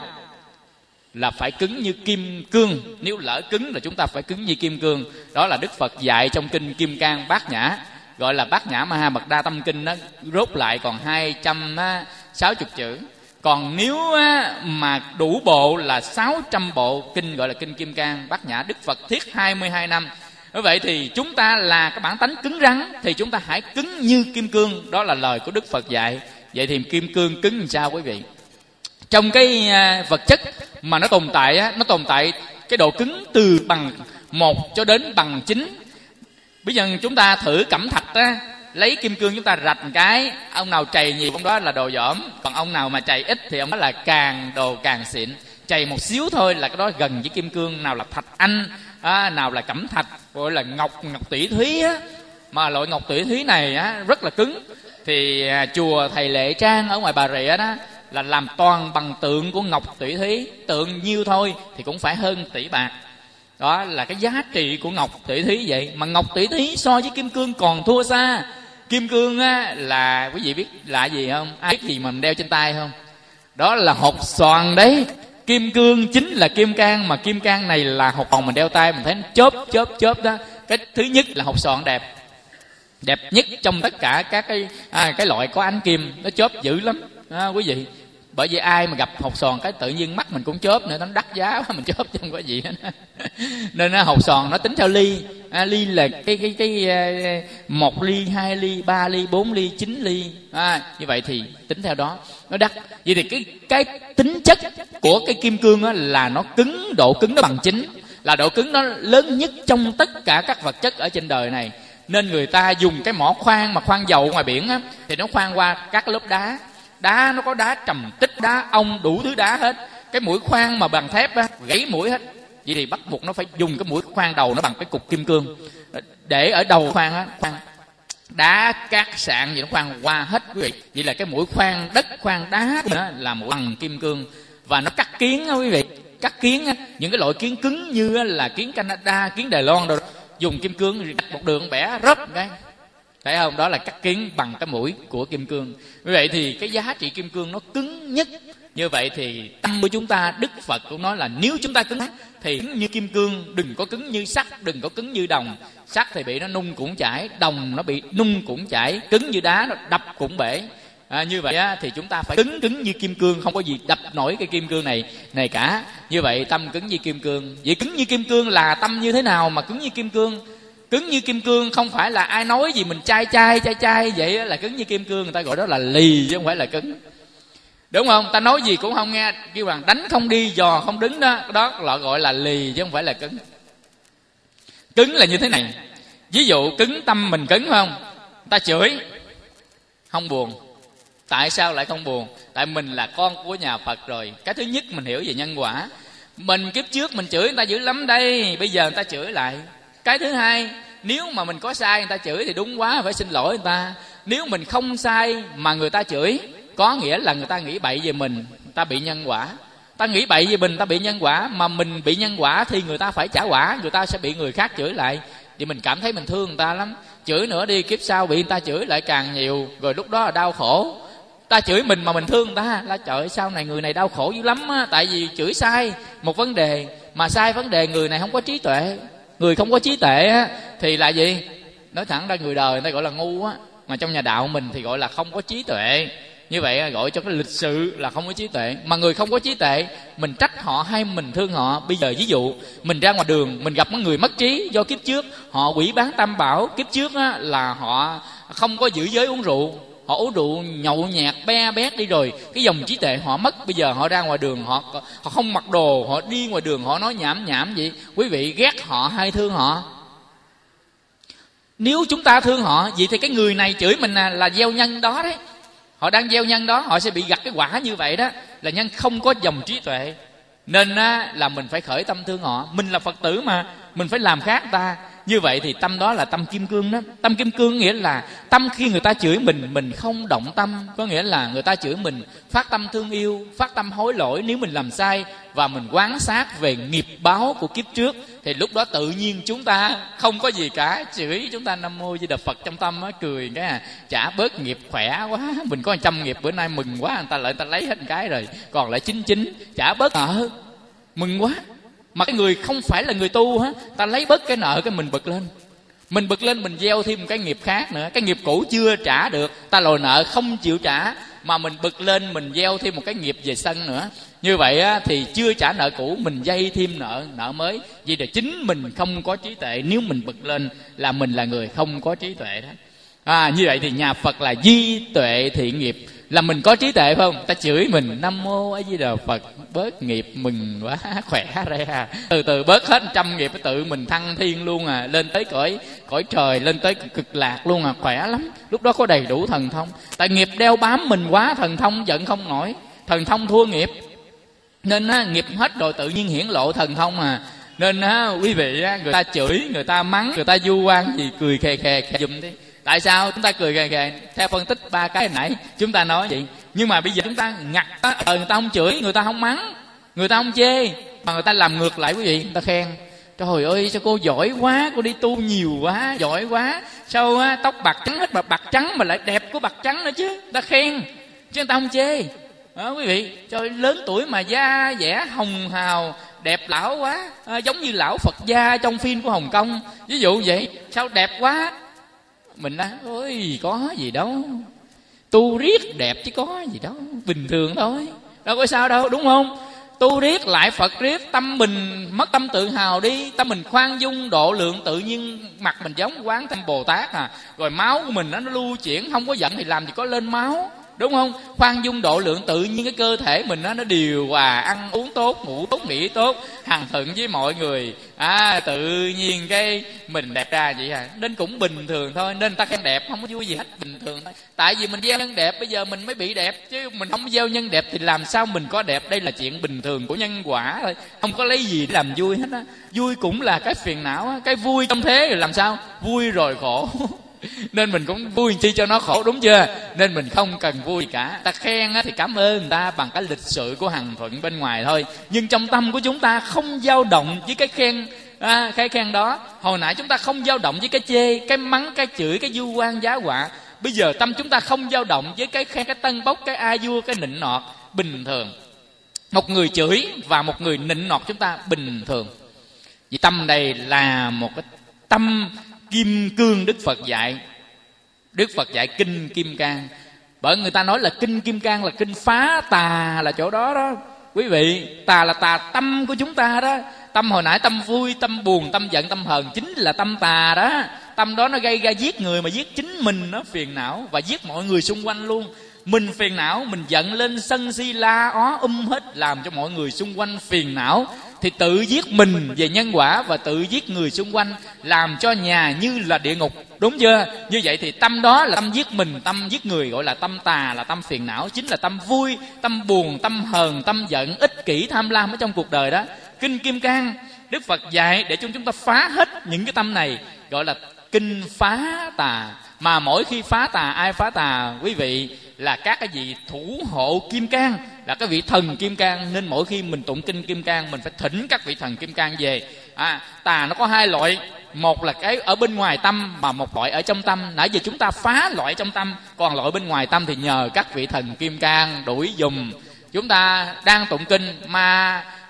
Là phải cứng như kim cương. Nếu lỡ cứng là chúng ta phải cứng như kim cương. Đó là Đức Phật dạy trong kinh Kim Cang Bát Nhã, gọi là Bát Nhã Maha Mật Đa Tâm Kinh đó, rốt lại còn hai trăm sáu mươi chữ. Còn nếu mà đủ bộ là sáu trăm bộ kinh, gọi là kinh Kim Cang Bát Nhã. Đức Phật thiết hai mươi hai năm. Như vậy thì chúng ta là cái bản tánh cứng rắn, thì chúng ta hãy cứng như kim cương. Đó là lời của Đức Phật dạy. Vậy thì kim cương cứng làm sao quý vị? Trong cái vật chất mà nó tồn tại á, nó tồn tại cái độ cứng từ bằng một cho đến bằng chín. Bây giờ chúng ta thử cẩm thạch á, lấy kim cương chúng ta rạch một cái, ông nào trầy nhiều ông đó là đồ dởm, còn ông nào mà trầy ít thì ông đó là càng đồ càng xịn. Trầy một xíu thôi là cái đó gần với kim cương. Nào là thạch anh, à, nào là cẩm thạch, gọi là ngọc ngọc tỷ thúy á. Mà loại ngọc tỷ thúy này á rất là cứng. Thì à, chùa thầy Lệ Trang ở ngoài Bà Rịa đó là làm toàn bằng tượng của ngọc tỷ thúy. Tượng nhiêu thôi thì cũng phải hơn tỷ bạc. Đó là cái giá trị của ngọc tỷ thúy vậy. Mà ngọc tỷ thúy so với kim cương còn thua xa. Kim cương á, là quý vị biết là gì không? Ai biết gì mà mình đeo trên tay không? Đó là hột xoàn đấy. Kim cương chính là kim cang, mà kim cang này là hột xoàn mình đeo tay, mình thấy nó chớp chớp chớp đó. Cái thứ nhất là hột xoàn đẹp, đẹp nhất trong tất cả các cái à, cái loại có ánh kim, nó chớp dữ lắm à, quý vị. Bởi vì ai mà gặp hột xoàn cái tự nhiên mắt mình cũng chớp nữa, nó đắt giá quá mình chớp chứ không có gì hết. Nên hột xoàn nó tính theo ly, à, ly là cái cái cái một ly, hai ly, ba ly, bốn ly, chín ly, à, như vậy thì tính theo đó nó đắt. Vậy thì cái cái tính chất của cái kim cương á, là nó cứng, độ cứng nó bằng chín, là độ cứng nó lớn nhất trong tất cả các vật chất ở trên đời này. Nên người ta dùng cái mỏ khoan mà khoan dầu ngoài biển á, thì nó khoan qua các lớp đá. Đá nó có đá trầm tích, đá ong, đủ thứ đá hết. Cái mũi khoan mà bằng thép á, gãy mũi hết. Vậy thì bắt buộc nó phải dùng cái mũi khoan đầu nó bằng cái cục kim cương, để ở đầu khoan á, khoan đá cát sạn gì nó khoan qua hết quý vị. Vậy là cái mũi khoan đất, khoan đá đó là mũi bằng kim cương. Và nó cắt kiến á quý vị, cắt kiến á, những cái loại kiến cứng như là kiến Canada, kiến Đài Loan rồi, dùng kim cương cắt một đường bẻ rớp cái, thấy không? Đó là cắt kiến bằng cái mũi của kim cương. Vì vậy thì cái giá trị kim cương nó cứng nhất. Như vậy thì tâm của chúng ta, Đức Phật cũng nói là nếu chúng ta cứng thì cứng như kim cương, đừng có cứng như sắt, đừng có cứng như đồng. Sắt thì bị nó nung cũng chảy, đồng nó bị nung cũng chảy, cứng như đá nó đập cũng bể. À, như vậy á, thì chúng ta phải cứng cứng như kim cương, không có gì đập nổi cái kim cương này này cả. Như vậy tâm cứng như kim cương. Vậy cứng như kim cương là tâm như thế nào mà cứng như kim cương? Cứng như kim cương không phải là ai nói gì mình chai chai chai chai vậy là cứng như kim cương. Người ta gọi đó là lì chứ không phải là cứng, đúng không? Ta nói gì cũng không nghe, kêu rằng đánh không đi, giò không đứng đó, đó là gọi là lì chứ không phải là cứng. Cứng là như thế này. Ví dụ cứng tâm mình cứng không? Ta chửi không buồn. Tại sao lại không buồn? Tại mình là con của nhà Phật rồi. Cái thứ nhất mình hiểu về nhân quả. Mình kiếp trước mình chửi người ta dữ lắm đây, bây giờ người ta chửi lại. Cái thứ hai, nếu mà mình có sai người ta chửi thì đúng quá, phải xin lỗi người ta. Nếu mình không sai mà người ta chửi, có nghĩa là người ta nghĩ bậy về mình, người ta bị nhân quả. Ta nghĩ bậy về mình, người ta bị nhân quả. Mà mình bị nhân quả thì người ta phải trả quả, người ta sẽ bị người khác chửi lại. Thì mình cảm thấy mình thương người ta lắm. Chửi nữa đi, kiếp sau bị người ta chửi lại càng nhiều, rồi lúc đó là đau khổ. Ta chửi mình mà mình thương người ta là trời ơi, sau này người này đau khổ dữ lắm á, tại vì chửi sai một vấn đề. Mà sai vấn đề người này không có trí tuệ. Người không có trí tuệ á, thì là gì? Nói thẳng ra người đời người ta gọi là ngu á, mà trong nhà đạo mình thì gọi là không có trí tuệ. Như vậy gọi cho cái lịch sự là không có trí tuệ. Mà người không có trí tuệ, mình trách họ hay mình thương họ? Bây giờ ví dụ mình ra ngoài đường, mình gặp mấy người mất trí do kiếp trước họ quỷ bán tam bảo. Kiếp trước á, là họ không có giữ giới uống rượu, họ uống rượu nhậu nhẹt be bét đi rồi, cái dòng trí tuệ họ mất. Bây giờ họ ra ngoài đường, họ họ không mặc đồ, họ đi ngoài đường họ nói nhảm nhảm vậy. Quý vị ghét họ hay thương họ? Nếu chúng ta thương họ, vậy thì cái người này chửi mình là, là gieo nhân đó đấy. Họ đang gieo nhân đó, họ sẽ bị gặt cái quả như vậy đó, là nhân không có dòng trí tuệ. Nên á, là mình phải khởi tâm thương họ. Mình là Phật tử mà, mình phải làm khác ta. Như vậy thì tâm đó là tâm kim cương đó. Tâm kim cương nghĩa là tâm khi người ta chửi mình, mình không động tâm. Có nghĩa là người ta chửi mình, phát tâm thương yêu, phát tâm hối lỗi nếu mình làm sai, và mình quán sát về nghiệp báo của kiếp trước. Thì lúc đó tự nhiên chúng ta không có gì cả, chửi chúng ta Nam Mô Di Đà Phật trong tâm á, cười cái à, chả bớt nghiệp khỏe quá. Mình có một trăm nghiệp bữa nay mừng quá, người ta lại người ta lấy hết một cái rồi, còn lại chín chín, chả bớt nợ, mừng quá. Mà cái người không phải là người tu á, ta lấy bớt cái nợ cái mình bực lên. Mình bực lên mình gieo thêm một cái nghiệp khác nữa. Cái nghiệp cũ chưa trả được, ta lồi nợ không chịu trả, mà mình bực lên mình gieo thêm một cái nghiệp về sân nữa. Như vậy á, thì chưa trả nợ cũ, mình dây thêm nợ nợ mới. Vì là chính mình không có trí tuệ. Nếu mình bực lên là mình là người không có trí tuệ đó. À, như vậy thì nhà Phật là di tuệ thiện nghiệp. Là mình có trí tuệ phải không? Ta chửi mình Nam Mô A Di Đà Phật, bớt nghiệp mừng quá, khỏe ra. Từ từ bớt hết trăm nghiệp, tự mình thăng thiên luôn à, lên tới cõi cõi trời, lên tới cực lạc luôn à, khỏe lắm. Lúc đó có đầy đủ thần thông. Tại nghiệp đeo bám mình quá, thần thông giận không nổi, thần thông thua nghiệp. Nên á, nghiệp hết rồi tự nhiên hiển lộ thần thông à. Nên á, quý vị á, người ta chửi, người ta mắng, người ta vu oan gì cười khè khè khè giùm đi. Tại sao chúng ta cười khè khè? Theo phân tích ba cái hồi nãy chúng ta nói vậy. Nhưng mà bây giờ chúng ta ngặt á, ờ, người ta không chửi, người ta không mắng, người ta không chê, mà người ta làm ngược lại quý vị, người ta khen. Trời ơi sao cô giỏi quá, cô đi tu nhiều quá, giỏi quá. Sao á, tóc bạc trắng hết mà bạc trắng mà lại đẹp của bạc trắng nữa chứ. Người ta khen chứ người ta không chê. Đó, quý vị, trời lớn tuổi mà da dẻ hồng hào, đẹp lão quá, à, giống như lão Phật gia trong phim của Hồng Kông. Ví dụ vậy, sao đẹp quá. Mình nói, ôi có gì đâu, tu riết đẹp chứ có gì đâu, bình thường thôi, đâu có sao đâu, đúng không? Tu riết lại Phật riết, tâm mình mất tâm tự hào đi, tâm mình khoan dung độ lượng, tự nhiên mặt mình giống Quán Thế Bồ Tát à. Rồi máu của mình nó, nó lưu chuyển, không có giận thì làm gì có lên máu, đúng không? Khoan dung độ lượng, tự nhiên cái cơ thể mình nó, nó điều hòa, ăn uống tốt, ngủ tốt, nghỉ tốt, hằng thuận với mọi người, à, tự nhiên cái mình đẹp ra vậy à. Nên cũng bình thường thôi. Nên người ta khen đẹp không có vui gì hết, bình thường thôi. Tại vì mình gieo nhân đẹp, bây giờ mình mới bị đẹp, chứ mình không gieo nhân đẹp thì làm sao mình có đẹp. Đây là chuyện bình thường của nhân quả thôi, không có lấy gì để làm vui hết á. Vui cũng là cái phiền não á. Cái vui trong thế rồi làm sao? Vui rồi khổ. Nên mình cũng vui chi cho nó khổ, đúng chưa? Nên mình không cần vui cả. Ta khen thì cảm ơn người ta bằng cái lịch sự của hằng thuận bên ngoài thôi. Nhưng trong tâm của chúng ta không dao động với cái khen, à, cái khen đó. Hồi nãy chúng ta không dao động với cái chê, cái mắng, cái chửi, cái vu oan giá họa. Bây giờ tâm chúng ta không dao động với cái khen, cái tân bốc, cái a vua, cái nịnh nọt, bình thường. Một người chửi và một người nịnh nọt chúng ta bình thường. Vì tâm đây là một cái tâm kim cương. Đức Phật dạy, Đức Phật dạy kinh Kim Cang. Bởi người ta nói là kinh Kim Cang là kinh phá tà, là chỗ đó đó quý vị. Tà là tà tâm của chúng ta đó. Tâm hồi nãy tâm vui, tâm buồn, tâm giận, tâm hờn chính là tâm tà đó. Tâm đó nó gây ra giết người, mà giết chính mình, nó phiền não và giết mọi người xung quanh luôn. Mình phiền não, mình giận lên sân si la ó um hết, làm cho mọi người xung quanh phiền não, thì tự giết mình về nhân quả và tự giết người xung quanh, làm cho nhà như là địa ngục, đúng chưa? Như vậy thì tâm đó là tâm giết mình, tâm giết người, gọi là tâm tà, là tâm phiền não, chính là tâm vui, tâm buồn, tâm hờn, tâm giận, ích kỷ, tham lam ở trong cuộc đời đó. Kinh Kim Cang Đức Phật dạy để cho chúng ta phá hết những cái tâm này, gọi là kinh phá tà. Mà mỗi khi phá tà, ai phá tà quý vị? Là các cái vị thủ hộ Kim Cang, là cái vị thần Kim Cang. Nên mỗi khi mình tụng kinh Kim Cang, mình phải thỉnh các vị thần Kim Cang về. à, Tà nó có hai loại, một là cái ở bên ngoài tâm, mà một loại ở trong tâm. Nãy giờ chúng ta phá loại trong tâm, còn loại bên ngoài tâm thì nhờ các vị thần Kim Cang đuổi dùm. Chúng ta đang tụng kinh mà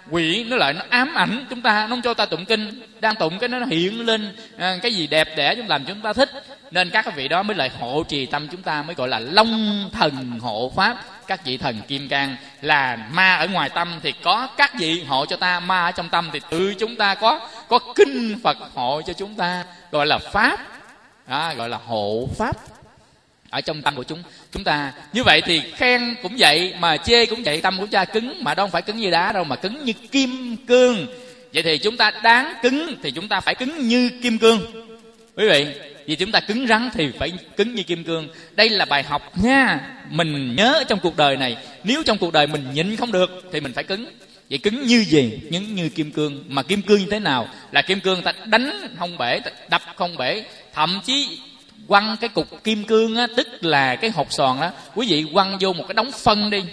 quỷ nó lại nó ám ảnh chúng ta, nó không cho ta tụng kinh. Đang tụng cái nó hiện lên à, cái gì đẹp đẽ chúng làm chúng ta thích, nên các vị đó mới lại hộ trì tâm chúng ta, mới gọi là long thần hộ pháp. Các vị thần kim cang là ma ở ngoài tâm thì có các vị hộ cho ta, ma ở trong tâm thì tự chúng ta có có kinh Phật hộ cho chúng ta, gọi là pháp, đó, gọi là hộ pháp ở trong tâm của chúng chúng ta. Như vậy thì khen cũng vậy mà chê cũng vậy, tâm của cha cứng mà đâu phải cứng như đá đâu, mà cứng như kim cương. Vậy thì chúng ta đáng cứng thì chúng ta phải cứng như kim cương, quý vị. Vì chúng ta cứng rắn thì phải cứng như kim cương. Đây là bài học nha, mình nhớ trong cuộc đời này, nếu trong cuộc đời mình nhịn không được thì mình phải cứng. Vậy cứng như gì? Những như kim cương. Mà kim cương như thế nào? Là kim cương ta đánh không bể, ta đập không bể, thậm chí quăng cái cục kim cương á, tức là cái hột xoàn đó, quý vị quăng vô một cái đống phân đi,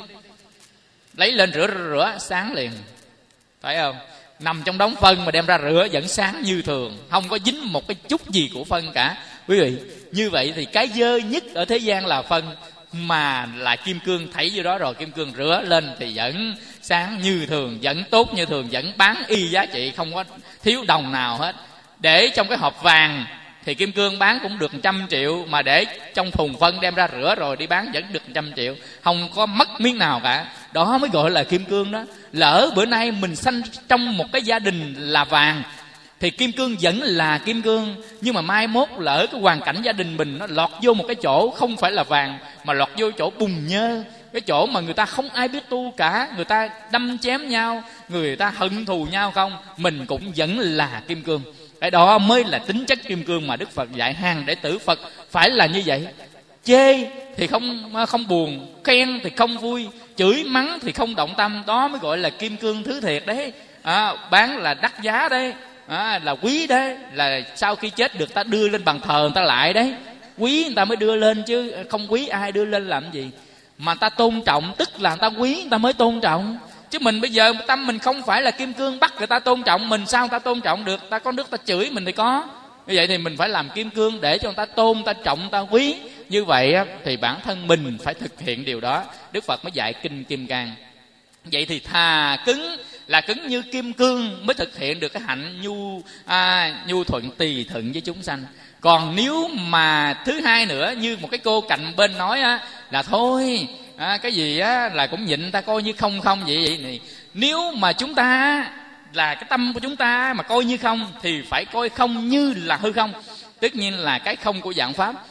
lấy lên rửa rửa, rửa sáng liền, phải không? Nằm trong đống phân mà đem ra rửa vẫn sáng như thường, không có dính một cái chút gì của phân cả, quý vị. Như vậy thì cái dơ nhất ở thế gian là phân, mà là kim cương thảy vô đó rồi, kim cương rửa lên thì vẫn sáng như thường, vẫn tốt như thường, vẫn bán y giá trị, không có thiếu đồng nào hết. Để trong cái hộp vàng thì kim cương bán cũng được trăm triệu, mà để trong thùng phân đem ra rửa rồi đi bán vẫn được trăm triệu, không có mất miếng nào cả. Đó mới gọi là kim cương đó. Lỡ bữa nay mình sanh trong một cái gia đình là vàng thì kim cương vẫn là kim cương, nhưng mà mai mốt lỡ cái hoàn cảnh gia đình mình nó lọt vô một cái chỗ không phải là vàng, mà lọt vô chỗ bùn nhơ, cái chỗ mà người ta không ai biết tu cả, người ta đâm chém nhau, người ta hận thù nhau không, mình cũng vẫn là kim cương. Cái đó mới là tính chất kim cương mà Đức Phật dạy hàng đệ tử Phật phải là như vậy. Chê thì không không buồn, khen thì không vui, chửi mắng thì không động tâm, đó mới gọi là kim cương thứ thiệt đấy. À, bán là đắt giá đấy, à, là quý đấy, là sau khi chết được ta đưa lên bàn thờ người ta lại đấy, quý người ta mới đưa lên, chứ không quý ai đưa lên làm gì. Mà ta tôn trọng tức là người ta quý người ta mới tôn trọng. Chứ mình bây giờ tâm mình không phải là kim cương bắt người ta tôn trọng mình, sao người ta tôn trọng được? Ta có nước ta chửi mình thì có. Như vậy thì mình phải làm kim cương để cho người ta tôn, người ta trọng, người ta quý. Như vậy thì bản thân mình phải thực hiện điều đó. Đức Phật mới dạy kinh Kim Cang. Vậy thì thà cứng là cứng như kim cương mới thực hiện được cái hạnh nhu à, nhu thuận tùy thuận với chúng sanh. Còn nếu mà thứ hai nữa, như một cái cô cạnh bên nói á, là thôi à, cái gì á là cũng nhịn, ta coi như không không vậy vậy này. Nếu mà chúng ta là cái tâm của chúng ta mà coi như không thì phải coi không như là hư không, tất nhiên là cái không của dạng pháp.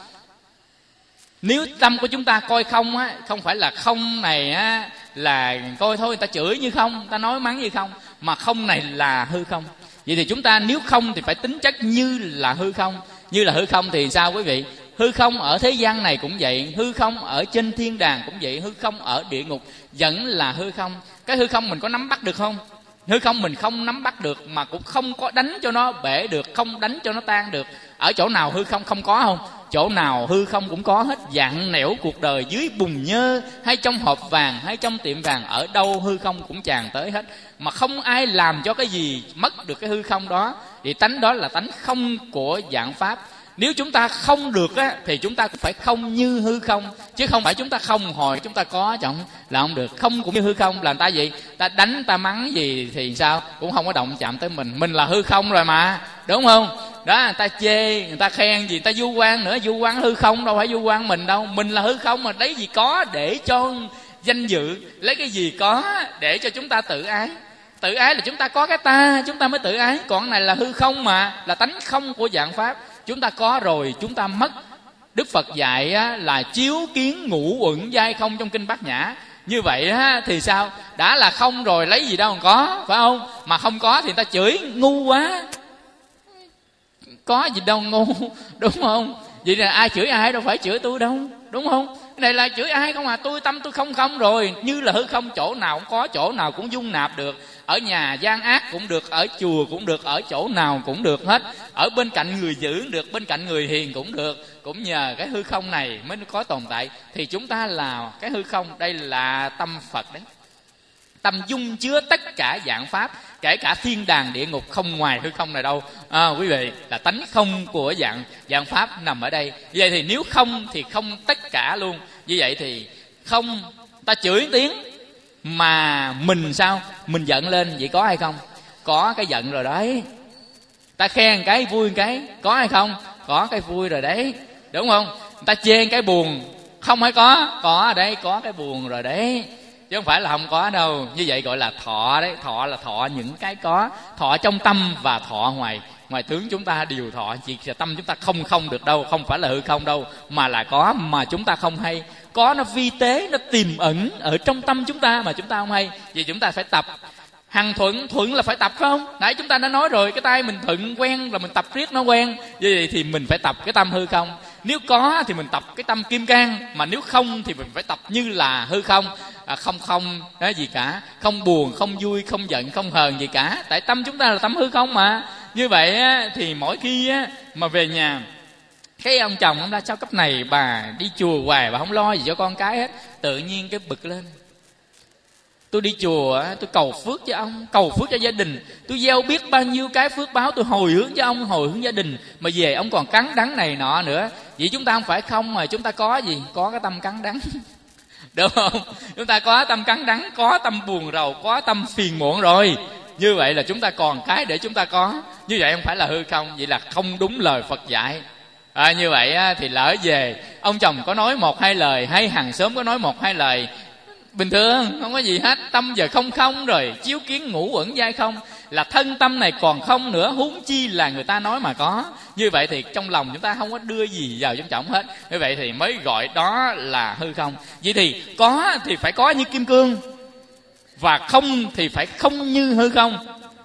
Nếu tâm của chúng ta coi không á, không phải là không này á là coi thôi, người ta chửi như không, người ta nói mắng như không, mà không này là hư không. Vậy thì chúng ta nếu không thì phải tính chất như là hư không. Như là hư không thì sao quý vị? Hư không ở thế gian này cũng vậy, hư không ở trên thiên đàng cũng vậy, hư không ở địa ngục vẫn là hư không. Cái hư không mình có nắm bắt được không? Hư không mình không nắm bắt được, mà cũng không có đánh cho nó bể được, không đánh cho nó tan được. Ở chỗ nào hư không không có không? Chỗ nào hư không cũng có hết. Dặn nẻo cuộc đời dưới bùn nhơ, hay trong hộp vàng, hay trong tiệm vàng, ở đâu hư không cũng tràn tới hết. Mà không ai làm cho cái gì mất được cái hư không đó. Thì tánh đó là tánh không của dạng pháp. Nếu chúng ta không được á, thì chúng ta cũng phải không như hư không, chứ không phải chúng ta không hồi chúng ta có trọng là không được. Không cũng như hư không là người ta gì, ta đánh ta mắng gì thì sao cũng không có động chạm tới mình. Mình là hư không rồi mà, đúng không? Đó, người ta chê, người ta khen gì, người ta vu oan nữa, vu oan hư không đâu phải vu oan mình đâu. Mình là hư không mà lấy gì có để cho danh dự, lấy cái gì có để cho chúng ta tự ái. Tự ái là chúng ta có cái ta, chúng ta mới tự ái. Còn cái này là hư không mà, là tánh không của dạng pháp. Chúng ta có rồi chúng ta mất. Đức Phật dạy á, là chiếu kiến ngũ uẩn giai không trong kinh Bát Nhã. Như vậy á, thì sao? Đã là không rồi lấy gì đâu còn có, phải không? Mà không có thì người ta chửi ngu quá. Có gì đâu ngu, đúng không? Vậy là ai chửi ai, đâu phải chửi tôi đâu, đúng không? Cái này là chửi ai không à? Tôi tâm tôi không không rồi. Như là hư không, chỗ nào cũng có, chỗ nào cũng dung nạp được. Ở nhà gian ác cũng được, ở chùa cũng được, ở chỗ nào cũng được hết. Ở bên cạnh người dữ cũng được, bên cạnh người hiền cũng được. Cũng nhờ cái hư không này mới có tồn tại. Thì chúng ta là cái hư không, đây là tâm Phật đấy. Tâm dung chứa tất cả dạng pháp, kể cả thiên đàng địa ngục, không ngoài hư không này đâu à, quý vị. Là tánh không của dạng dạng pháp nằm ở đây. Như vậy thì nếu không thì không tất cả luôn. Như vậy thì không, ta chửi tiếng mà mình sao? Mình giận lên, vậy có hay không? Có cái giận rồi đấy. Ta khen cái vui cái, có hay không? Có cái vui rồi đấy, đúng không? Ta chê cái buồn, không hay có? Có đấy, có cái buồn rồi đấy, chứ không phải là không có đâu. Như vậy gọi là thọ đấy. Thọ là thọ những cái có, thọ trong tâm và thọ ngoài ngoài tướng chúng ta đều thọ. Chỉ là tâm chúng ta không không được đâu, không phải là hư không đâu, mà là có mà chúng ta không hay. Có nó vi tế, nó tiềm ẩn ở trong tâm chúng ta mà chúng ta không hay. Vì chúng ta phải tập. Hằng thuận, thuận là phải tập phải không? Nãy chúng ta đã nói rồi, cái tay mình thuận quen là mình tập riết nó quen. Như vậy thì mình phải tập cái tâm hư không. Nếu có thì mình tập cái tâm kim cang, mà nếu không thì mình phải tập như là hư không. À, không không đó gì cả, không buồn, không vui, không giận, không hờn gì cả. Tại tâm chúng ta là tâm hư không mà. Như vậy á, thì mỗi khi á, mà về nhà cái ông chồng ông ra sao cấp này bà đi chùa hoài, bà không lo gì cho con cái hết. Tự nhiên cái bực lên, tôi đi chùa tôi cầu phước cho ông, cầu phước cho gia đình, tôi gieo biết bao nhiêu cái phước báo, tôi hồi hướng cho ông, hồi hướng gia đình, mà về ông còn cắn đắng này nọ nữa. Vậy chúng ta không phải không mà chúng ta có gì? Có cái tâm cắn đắng đúng không? Chúng ta có tâm cắn đắng, có tâm buồn rầu, có tâm phiền muộn rồi. Như vậy là chúng ta còn cái để chúng ta có. Như vậy không phải là hư không, vậy là không đúng lời Phật dạy. À, như vậy á, thì lỡ về ông chồng có nói một hai lời, hay hàng xóm có nói một hai lời bình thường, không có gì hết. Tâm giờ không không rồi, chiếu kiến ngũ uẩn giai không, là thân tâm này còn không nữa, huống chi là người ta nói mà có. Như vậy thì trong lòng chúng ta không có đưa gì vào trong trọng hết. Như vậy thì mới gọi đó là hư không. Vậy thì có thì phải có như kim cương, và không thì phải không như hư không.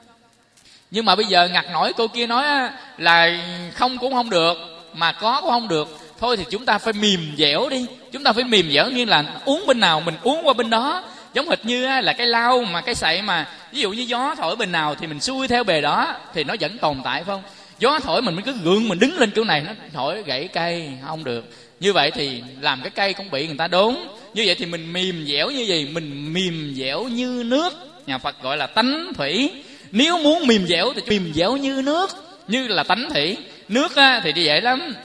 Nhưng mà bây giờ ngặt nổi cô kia nói là không cũng không được, mà có cũng không được. Thôi thì chúng ta phải mềm dẻo đi. Chúng ta phải mềm dẻo, như là uống bên nào mình uống qua bên đó. Giống hệt như là cái lau mà cái sậy mà, ví dụ như gió thổi bên nào thì mình xuôi theo bề đó, thì nó vẫn tồn tại phải không? Gió thổi mình mới cứ gượng mình đứng lên chỗ này, nó thổi gãy cây không được. Như vậy thì làm cái cây cũng bị người ta đốn. Như vậy thì mình mềm dẻo như gì? Mình mềm dẻo như nước. Nhà Phật gọi là tánh thủy. Nếu muốn mềm dẻo thì mềm dẻo như nước, như là tánh thủy. Nước á, thì dễ lắm,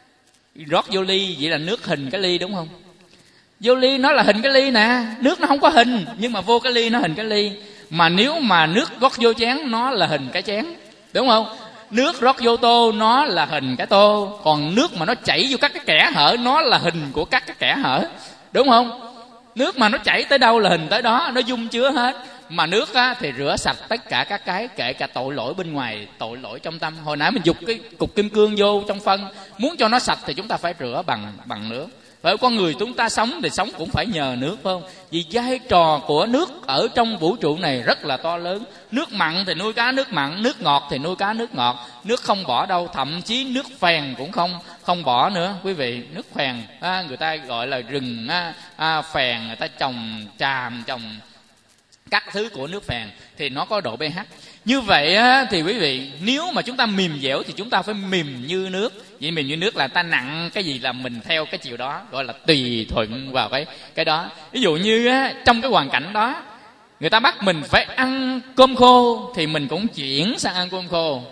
rót vô ly, vậy là nước hình cái ly đúng không? Vô ly nó là hình cái ly nè. Nước nó không có hình, nhưng mà vô cái ly nó hình cái ly. Mà nếu mà nước rót vô chén, nó là hình cái chén, đúng không? Nước rót vô tô, nó là hình cái tô. Còn nước mà nó chảy vô các cái kẽ hở, nó là hình của các cái kẽ hở, đúng không? Nước mà nó chảy tới đâu là hình tới đó, nó dung chứa hết. Mà nước á, thì rửa sạch tất cả các cái, kể cả tội lỗi bên ngoài, tội lỗi trong tâm. Hồi nãy mình dục cái cục kim cương vô trong phân, muốn cho nó sạch thì chúng ta phải rửa bằng bằng nước. Vậy con người chúng ta sống thì sống cũng phải nhờ nước, phải không? Vì vai trò của nước ở trong vũ trụ này rất là to lớn. Nước mặn thì nuôi cá nước mặn, nước ngọt thì nuôi cá nước ngọt. Nước không bỏ đâu, thậm chí nước phèn cũng không không bỏ nữa. Quý vị, nước phèn à, người ta gọi là rừng à, à, phèn, người ta trồng tràm, trồng các thứ của nước phèn thì nó có độ pH. Như vậy á, thì quý vị, nếu mà chúng ta mềm dẻo thì chúng ta phải mềm như nước. Vậy mềm như nước là ta nặng cái gì là mình theo cái chiều đó, gọi là tùy thuận vào cái cái đó. Ví dụ như á, trong cái hoàn cảnh đó người ta bắt mình phải ăn cơm khô thì mình cũng chuyển sang ăn cơm khô,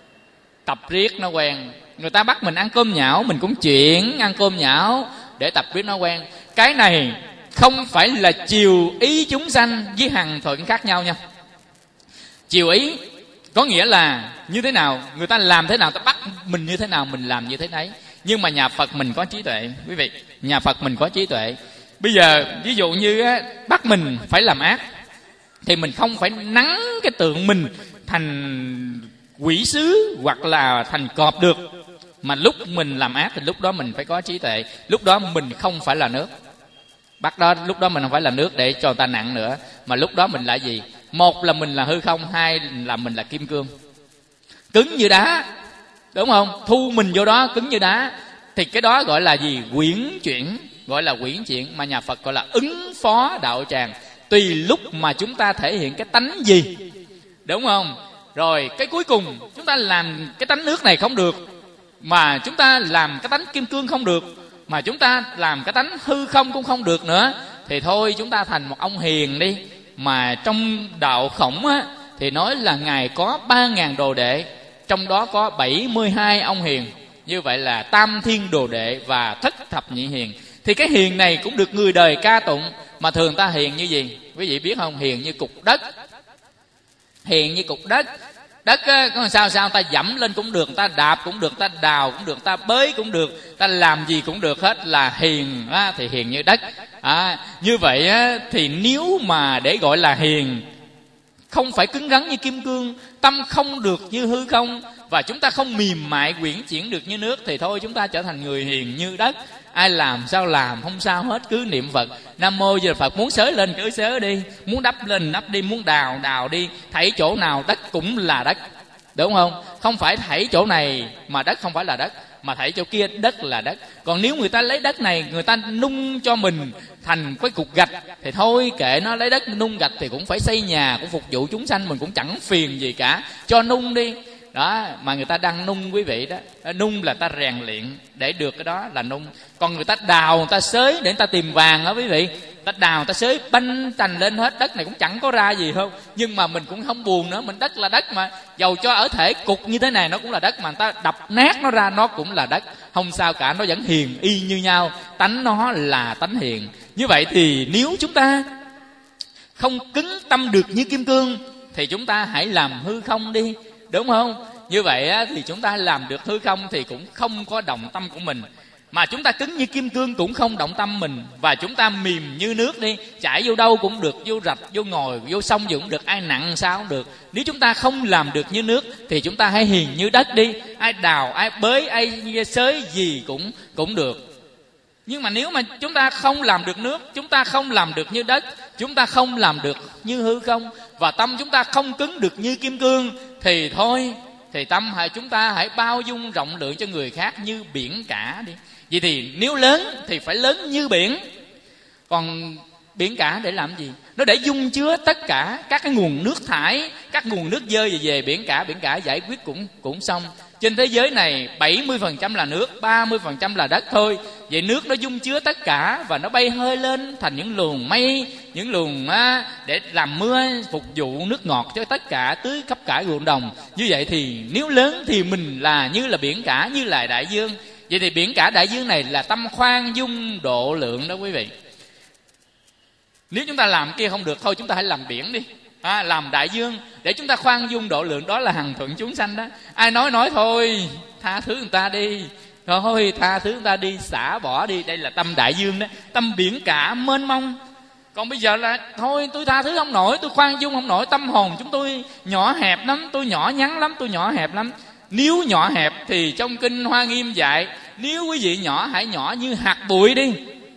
tập riết nó quen. Người ta bắt mình ăn cơm nhão, mình cũng chuyển ăn cơm nhão để tập riết nó quen. Cái này không phải là chiều ý chúng sanh với hằng thuận khác nhau nha. Chiều ý có nghĩa là như thế nào, người ta làm thế nào ta bắt mình như thế nào mình làm như thế đấy. Nhưng mà nhà Phật mình có trí tuệ, quý vị, nhà Phật mình có trí tuệ. Bây giờ ví dụ như á, bắt mình phải làm ác thì mình không phải nắn cái tượng mình thành quỷ sứ hoặc là thành cọp được. Mà lúc mình làm ác thì lúc đó mình phải có trí tuệ. Lúc đó mình không phải là nước. Bắt đó lúc đó mình không phải là nước để cho người ta nặng nữa, mà lúc đó mình là gì? Một là mình là hư không, hai là mình là kim cương, cứng như đá, đúng không? Thu mình vô đó cứng như đá thì cái đó gọi là gì? Quyển chuyển, gọi là quyển chuyển. Mà nhà Phật gọi là ứng phó đạo tràng. Tùy lúc mà chúng ta thể hiện cái tánh gì, đúng không? Rồi cái cuối cùng chúng ta làm cái tánh nước này không được, mà chúng ta làm cái tánh kim cương không được, mà chúng ta làm cái tánh hư không cũng không được nữa, thì thôi chúng ta thành một ông hiền đi. Mà trong đạo Khổng á, thì nói là Ngài có ba ngàn đồ đệ, trong đó có bảy mươi hai ông hiền. Như vậy là tam thiên đồ đệ và thất thập nhị hiền. Thì cái hiền này cũng được người đời ca tụng. Mà thường ta hiền như gì? Quý vị biết không? Hiền như cục đất. Hiền như cục đất. Đất á, có sao sao ta dẫm lên cũng được, ta đạp cũng được, ta đào cũng được, ta bới cũng được, ta làm gì cũng được hết, là hiền á, thì hiền như đất. À, như vậy á, thì nếu mà để gọi là hiền, không phải cứng rắn như kim cương, tâm không được như hư không, và chúng ta không mềm mại quyển chuyển được như nước, thì thôi chúng ta trở thành người hiền như đất. Ai làm sao làm, không sao hết, cứ niệm Phật Nam Mô Di Đà Phật. Muốn xới lên cứ xới đi, muốn đắp lên đắp đi, muốn đào đào đi. Thảy chỗ nào đất cũng là đất, đúng không? Không phải thảy chỗ này mà đất không phải là đất, mà thảy chỗ kia đất là đất. Còn nếu người ta lấy đất này, người ta nung cho mình thành cái cục gạch, thì thôi kệ nó, lấy đất nung gạch thì cũng phải xây nhà, cũng phục vụ chúng sanh, mình cũng chẳng phiền gì cả, cho nung đi. Đó, mà người ta đang nung quý vị đó. Nung là ta rèn luyện để được cái đó là nung. Còn người ta đào, người ta xới để người ta tìm vàng đó quý vị. Ta đào, ta xới banh tành lên hết, đất này cũng chẳng có ra gì không. Nhưng mà mình cũng không buồn nữa, mình đất là đất mà. Dầu cho ở thể cục như thế này nó cũng là đất, mà người ta đập nát nó ra nó cũng là đất. Không sao cả, nó vẫn hiền y như nhau. Tánh nó là tánh hiền. Như vậy thì nếu chúng ta không cứng tâm được như kim cương, thì chúng ta hãy làm hư không đi, đúng không? Như vậy á, thì chúng ta làm được hư không thì cũng không có động tâm của mình. Mà chúng ta cứng như kim cương cũng không động tâm mình. Và chúng ta mềm như nước đi, chảy vô đâu cũng được, vô rạch, vô ngồi, vô sông gì cũng được, ai nặng sao cũng được. Nếu chúng ta không làm được như nước thì chúng ta hãy hiền như đất đi. Ai đào, ai bới, ai xới gì cũng cũng được. Nhưng mà nếu mà chúng ta không làm được nước, chúng ta không làm được như đất, chúng ta không làm được như hư không, và tâm chúng ta không cứng được như kim cương, thì thôi, thì tâm hãy chúng ta hãy bao dung rộng lượng cho người khác như biển cả đi. Vậy thì nếu lớn thì phải lớn như biển. Còn biển cả để làm gì? Nó để dung chứa tất cả các cái nguồn nước thải, các nguồn nước dơ về, về biển cả, biển cả giải quyết cũng cũng xong. Trên thế giới này bảy mươi phần trăm là nước, ba mươi phần trăm là đất thôi. Vậy nước nó dung chứa tất cả và nó bay hơi lên thành những luồng mây, những luồng á, để làm mưa, phục vụ nước ngọt cho tất cả, tưới khắp cả ruộng đồng. Như vậy thì nếu lớn thì mình là như là biển cả, như là đại dương. Vậy thì biển cả đại dương này là tâm khoan dung độ lượng đó quý vị. Nếu chúng ta làm kia không được, thôi chúng ta hãy làm biển đi, à, làm đại dương để chúng ta khoan dung độ lượng. Đó là hằng thuận chúng sanh đó. Ai nói nói thôi, tha thứ người ta đi, thôi tha thứ người ta đi, xả bỏ đi. Đây là tâm đại dương đó, tâm biển cả mênh mông. Còn bây giờ là thôi tôi tha thứ không nổi, tôi khoan dung không nổi, tâm hồn chúng tôi nhỏ hẹp lắm, tôi nhỏ nhắn lắm, tôi nhỏ hẹp lắm. Nếu nhỏ hẹp thì trong kinh Hoa Nghiêm dạy, nếu quý vị nhỏ hãy nhỏ như hạt bụi đi.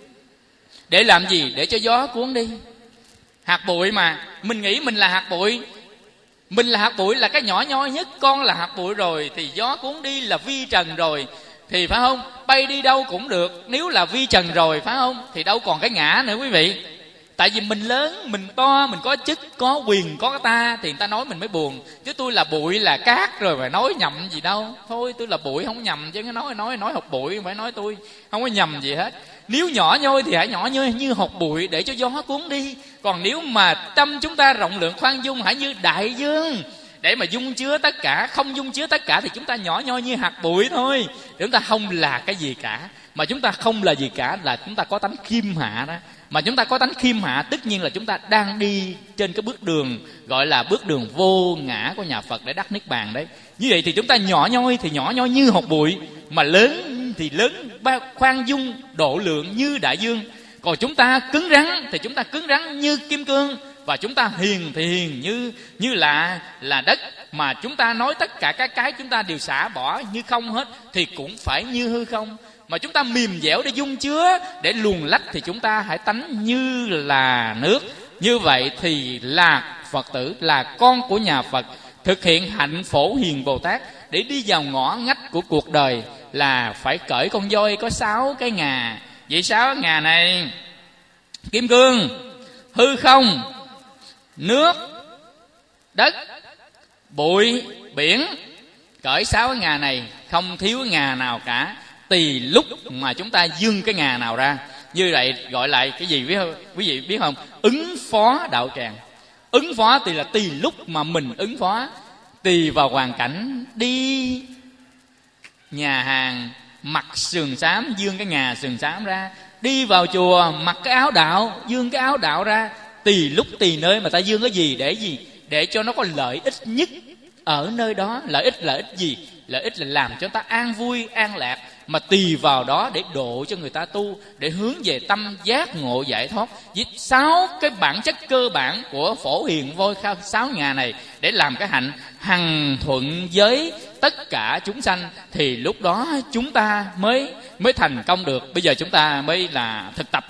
Để làm gì? Để cho gió cuốn đi. Hạt bụi mà, mình nghĩ mình là hạt bụi, mình là hạt bụi là cái nhỏ nhoi nhất, con là hạt bụi rồi, thì gió cuốn đi là vi trần rồi, thì phải không? Bay đi đâu cũng được. Nếu là vi trần rồi phải không? Thì đâu còn cái ngã nữa quý vị. Tại vì mình lớn, mình to, mình có chức, có quyền, có cái ta, thì người ta nói mình mới buồn. Chứ tôi là bụi là cát rồi mà nói nhầm gì đâu. Thôi tôi là bụi không nhầm, chứ nói nói nói hột bụi phải nói tôi không có nhầm gì hết. Nếu nhỏ nhoi thì hãy nhỏ như, như hột bụi để cho gió cuốn đi. Còn nếu mà tâm chúng ta rộng lượng khoan dung, hãy như đại dương để mà dung chứa tất cả. Không dung chứa tất cả thì chúng ta nhỏ nhoi như hạt bụi thôi. Chúng ta không là cái gì cả. Mà chúng ta không là gì cả là chúng ta có tánh khiêm hạ đó. Mà chúng ta có tánh khiêm hạ, tất nhiên là chúng ta đang đi trên cái bước đường gọi là bước đường vô ngã của nhà Phật để đắc niết bàn đấy. Như vậy thì chúng ta nhỏ nhoi thì nhỏ nhoi như hột bụi, mà lớn thì lớn khoan dung độ lượng như đại dương. Còn chúng ta cứng rắn thì chúng ta cứng rắn như kim cương, và chúng ta hiền thì hiền như như là là đất. Mà chúng ta nói tất cả các cái chúng ta đều xả bỏ như không hết thì cũng phải như hư không. Mà chúng ta mềm dẻo để dung chứa, để luồn lách thì chúng ta hãy tánh như là nước. Như vậy thì là Phật tử, là con của nhà Phật, thực hiện hạnh Phổ Hiền Bồ Tát để đi vào ngõ ngách của cuộc đời là phải cởi con voi có sáu cái ngà. Vậy sáu ngà này: kim cương, hư không, nước, đất, bụi, biển. Cởi sáu cái ngà này, không thiếu cái ngà nào cả. Tùy lúc mà chúng ta dương cái ngà nào ra. Như vậy gọi lại cái gì biết không? Quý vị biết không? Ứng phó đạo tràng. Ứng phó thì là tùy lúc mà mình ứng phó, tùy vào hoàn cảnh. Đi nhà hàng mặc sườn xám, dương cái ngà sườn xám ra. đi vào chùa mặc cái áo đạo, dương cái áo đạo ra, tùy lúc tùy nơi mà ta dương cái gì để gì? Để cho nó có lợi ích nhất ở nơi đó. Lợi ích lợi ích gì? Lợi ích là làm cho ta an vui, an lạc, mà tùy vào đó để độ cho người ta tu, để hướng về tâm giác ngộ giải thoát. Với sáu cái bản chất cơ bản của Phổ Hiền Vô Khao sáu nhà này, để làm cái hạnh hằng thuận với tất cả chúng sanh, thì lúc đó chúng ta mới mới thành công được. Bây giờ chúng ta mới là thực tập.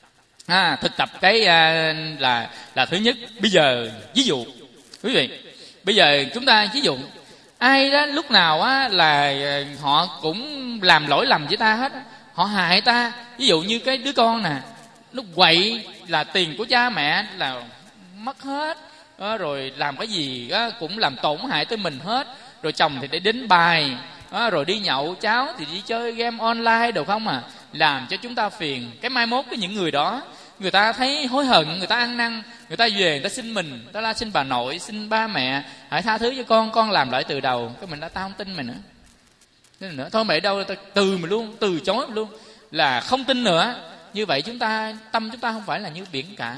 À, thực tập cái à, là là thứ nhất. Bây giờ ví dụ quý vị, bây giờ chúng ta ví dụ ai đó lúc nào á là họ cũng làm lỗi lầm với ta hết, họ hại ta. Ví dụ như cái đứa con nè, nó quậy là tiền của cha mẹ là mất hết, rồi làm cái gì á cũng làm tổn hại tới mình hết. Rồi chồng thì để đánh bài, rồi đi nhậu, cháu thì đi chơi game online đồ không à, làm cho chúng ta phiền. Cái mai mốt cái những người đó, người ta thấy hối hận, người ta ăn năn, người ta về, người ta xin mình, người ta la xin bà nội, xin ba mẹ hãy tha thứ cho con, con làm lại từ đầu. Cái mình đã tao không tin mày nữa, nên nữa thôi mày đâu, ta từ mình luôn, từ chối mình luôn, là không tin nữa. Như vậy chúng ta, tâm chúng ta không phải là như biển cả,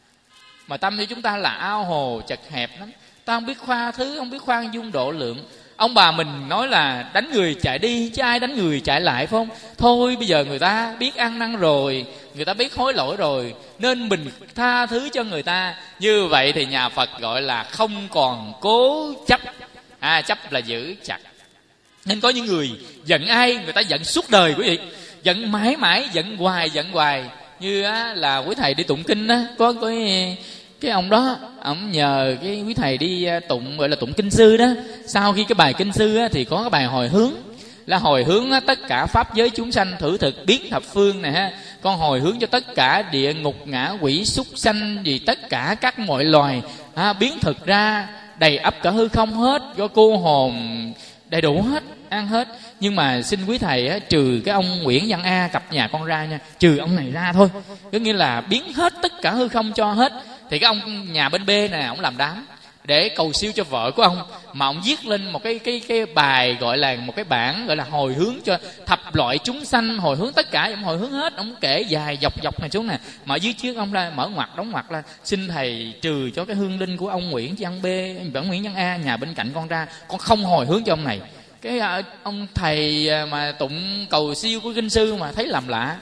mà tâm của chúng ta là ao hồ chật hẹp lắm. Ta không biết khoa thứ, không biết khoan dung độ lượng. Ông bà mình nói là đánh người chạy đi, chứ ai đánh người chạy lại, phải không? Thôi bây giờ người ta biết ăn năn rồi, người ta biết hối lỗi rồi, nên mình tha thứ cho người ta. Như vậy thì nhà Phật gọi là không còn cố chấp. À, chấp là giữ chặt. Nên có những người giận ai, người ta giận suốt đời quý vị, giận mãi mãi, giận hoài, giận hoài. Như á, là quý thầy đi tụng kinh á, có cái cái ông đó, ông nhờ cái quý thầy đi tụng, gọi là tụng kinh sư đó. Sau khi cái bài kinh sư á, thì có cái bài hồi hướng, là hồi hướng á, tất cả pháp giới chúng sanh thử thực biết thập phương này ha. Con hồi hướng cho tất cả địa ngục ngã quỷ súc sanh gì, tất cả các mọi loài à, biến thực ra đầy ắp cả hư không hết, do cô hồn đầy đủ hết, ăn hết. Nhưng mà xin quý thầy á, trừ cái ông Nguyễn Văn A cặp nhà con ra nha, trừ ông này ra thôi, có nghĩa là biến hết tất cả hư không cho hết. Thì cái ông nhà bên B nè, ông làm đám để cầu siêu cho vợ của ông, mà ông viết lên một cái cái cái bài, gọi là một cái bản gọi là hồi hướng cho thập loại chúng sanh, hồi hướng tất cả, ông hồi hướng hết. Ông kể dài dọc dọc này xuống nè, mà ở dưới trước ông ra mở ngoặt đóng ngoặt là xin thầy trừ cho cái hương linh của ông Nguyễn Văn B, ông Nguyễn Văn A nhà bên cạnh con ra, con không hồi hướng cho ông này. Cái à, ông thầy mà tụng cầu siêu của kinh sư mà thấy làm lạ,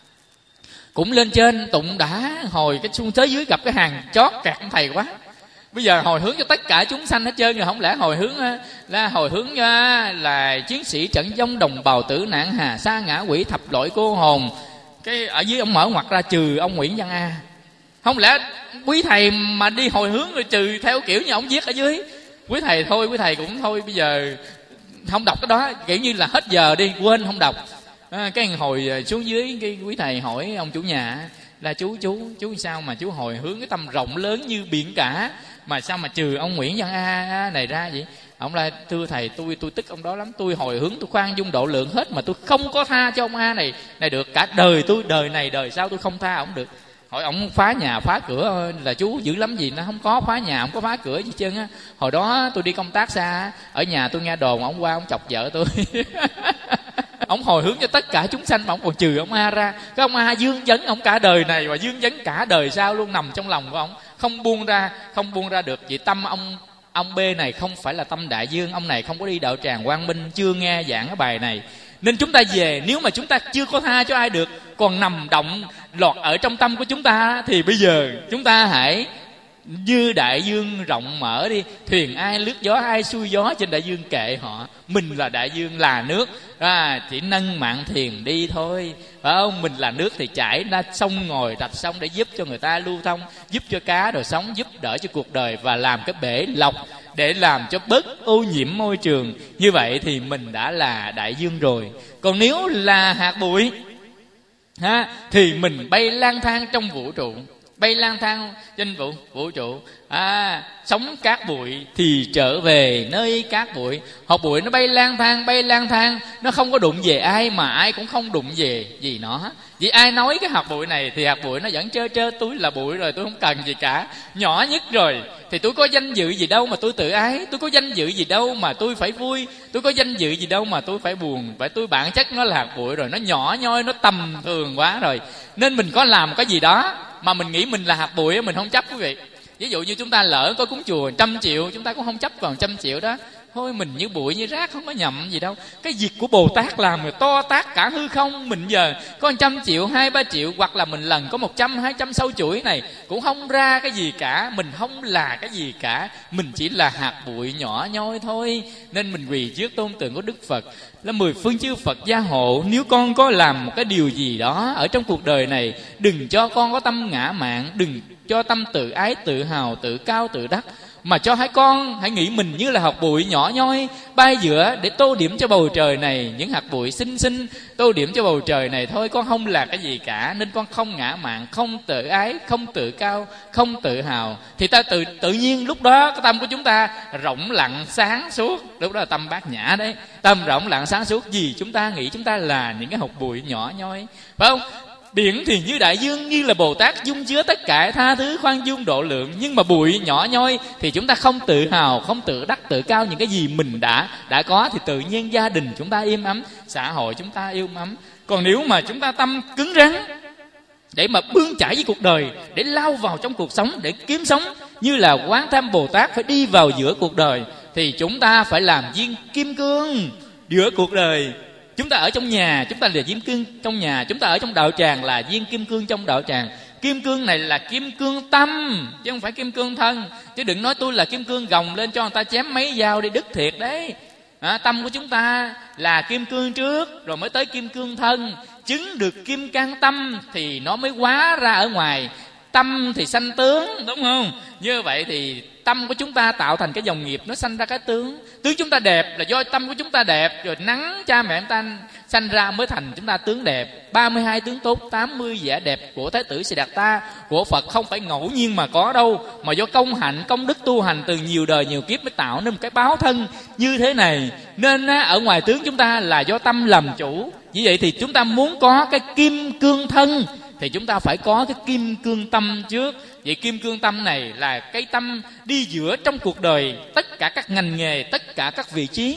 cũng lên trên tụng đã hồi cái xuống tới dưới gặp cái hàng chót kẹt ông thầy quá. Bây giờ hồi hướng cho tất cả chúng sanh hết trơn rồi, không lẽ hồi hướng là hồi hướng là chiến sĩ trận vong, đồng bào tử nạn, hà sa ngã quỷ, thập loại cô hồn. Cái ở dưới ông mở ngoặt ra trừ ông Nguyễn Văn A. Không lẽ quý thầy mà đi hồi hướng rồi trừ theo kiểu như ông viết ở dưới? Quý thầy thôi, quý thầy cũng thôi, bây giờ không đọc cái đó, kiểu như là hết giờ đi, quên không đọc. À, cái hồi xuống dưới, cái quý thầy hỏi ông chủ nhà là chú chú chú sao mà chú hồi hướng cái tâm rộng lớn như biển cả, mà sao mà trừ ông Nguyễn Văn A này ra vậy? Ông là thưa thầy, tôi tôi tức ông đó lắm, tôi hồi hướng, tôi khoan dung độ lượng hết, mà tôi không có tha cho ông A này này được. Cả đời tôi, đời này đời sau tôi không tha ông được. Hỏi ông phá nhà phá cửa là chú dữ lắm gì? Nó không có phá nhà, không có phá cửa gì trơn á. Hồi đó tôi đi công tác xa, ở nhà tôi nghe đồn ông qua ông chọc vợ tôi. Ông hồi hướng cho tất cả chúng sanh mà ông còn trừ ông A ra. Cái ông A dương vấn ông cả đời này và dương vấn cả đời sau luôn, nằm trong lòng của ông, không buông ra, không buông ra được. Vì tâm ông ông B này không phải là tâm đại dương. Ông này không có đi đạo tràng Quang Minh, chưa nghe giảng cái bài này. Nên chúng ta về, nếu mà chúng ta chưa có tha cho ai được, còn nằm động lọt ở trong tâm của chúng ta, thì bây giờ chúng ta hãy như đại dương rộng mở đi. Thuyền ai lướt gió, ai xuôi gió trên đại dương kệ họ. Mình là đại dương, là nước, à, chỉ nâng mạn thuyền đi thôi, phải không? Mình là nước thì chảy ra sông ngồi rạch sông để giúp cho người ta lưu thông, giúp cho cá rồi sống, giúp đỡ cho cuộc đời, và làm cái bể lọc để làm cho bớt ô nhiễm môi trường. Như vậy thì mình đã là đại dương rồi. Còn nếu là hạt bụi ha, thì mình bay lang thang trong vũ trụ, bay lang thang trên vũ vũ trụ à, sống cát bụi thì trở về nơi cát bụi. Hạt bụi nó bay lang thang, bay lang thang, nó không có đụng về ai, mà ai cũng không đụng về gì nó. Vì ai nói cái hạt bụi này thì hạt bụi nó vẫn trơ trơ, túi là bụi rồi, tôi không cần gì cả, nhỏ nhất rồi. thì tôi có danh dự gì đâu mà tôi tự ái, tôi có danh dự gì đâu mà tôi phải vui, tôi có danh dự gì đâu mà tôi phải buồn. Vậy tôi bản chất nó là hạt bụi rồi, nó nhỏ nhoi, nó tầm thường quá rồi, nên mình có làm cái gì đó mà mình nghĩ mình là hạt bụi, mình không chấp quý vị. Ví dụ như chúng ta lỡ có cúng chùa trăm triệu, chúng ta cũng không chấp vào trăm triệu đó. Thôi mình như bụi như rác, không có nhậm gì đâu. Cái việc của Bồ Tát làm rồi to tát cả hư không. Mình giờ có trăm triệu, hai ba triệu, hoặc là mình lần có một trăm, hai trăm sâu chuỗi này, cũng không ra cái gì cả. Mình không là cái gì cả, mình chỉ là hạt bụi nhỏ nhoi thôi. Nên mình quỳ trước tôn tượng của Đức Phật là mười phương chư Phật gia hộ. Nếu con có làm một cái điều gì đó ở trong cuộc đời này, đừng cho con có tâm ngã mạn, đừng cho tâm tự ái, tự hào, tự cao, tự đắc, mà cho hai con hãy nghĩ mình như là hạt bụi nhỏ nhoi bay giữa để tô điểm cho bầu trời này. Những hạt bụi xinh xinh tô điểm cho bầu trời này thôi. Con không là cái gì cả, nên con không ngã mạn, không tự ái, không tự cao, không tự hào. Thì ta tự tự nhiên lúc đó cái tâm của chúng ta rộng lặng sáng suốt. Lúc đó là tâm bát nhã đấy. Tâm rộng lặng sáng suốt, vì chúng ta nghĩ chúng ta là những cái hạt bụi nhỏ nhoi, phải không? Biển thì như đại dương, như là Bồ Tát dung chứa tất cả, tha thứ khoan dung độ lượng. Nhưng mà bụi nhỏ nhoi thì chúng ta không tự hào, không tự đắc, tự cao những cái gì mình đã đã có, thì tự nhiên gia đình chúng ta êm ấm, xã hội chúng ta êm ấm. Còn nếu mà chúng ta tâm cứng rắn để mà bươn chải với cuộc đời, để lao vào trong cuộc sống, để kiếm sống, như là Quán Tham Bồ Tát phải đi vào giữa cuộc đời, thì chúng ta phải làm viên kim cương giữa cuộc đời. Chúng ta ở trong nhà, chúng ta là viên cương trong nhà. Chúng ta ở trong đạo tràng là viên kim cương trong đạo tràng. Kim cương này là kim cương tâm, chứ không phải kim cương thân. Chứ đừng nói tôi là kim cương gồng lên cho người ta chém mấy dao đi, đứt thiệt đấy. À, tâm của chúng ta là kim cương trước, rồi mới tới kim cương thân. Chứng được kim cang tâm thì nó mới hóa ra ở ngoài. Tâm thì sanh tướng, đúng không? Như vậy thì tâm của chúng ta tạo thành cái dòng nghiệp, nó sanh ra cái tướng. Tướng chúng ta đẹp là do tâm của chúng ta đẹp, rồi nắng cha mẹ chúng ta sanh ra mới thành chúng ta tướng đẹp. Ba mươi hai tướng tốt, tám mươi vẻ đẹp của Thái tử Siddhartha, của Phật không phải ngẫu nhiên mà có đâu, mà do công hạnh, công đức tu hành từ nhiều đời nhiều kiếp mới tạo nên một cái báo thân như thế này. Nên ở ngoài tướng chúng ta là do tâm làm chủ. Vì vậy thì chúng ta muốn có cái kim cương thân thì chúng ta phải có cái kim cương tâm trước. Vậy kim cương tâm này là cái tâm đi giữa trong cuộc đời, tất cả các ngành nghề, tất cả các vị trí,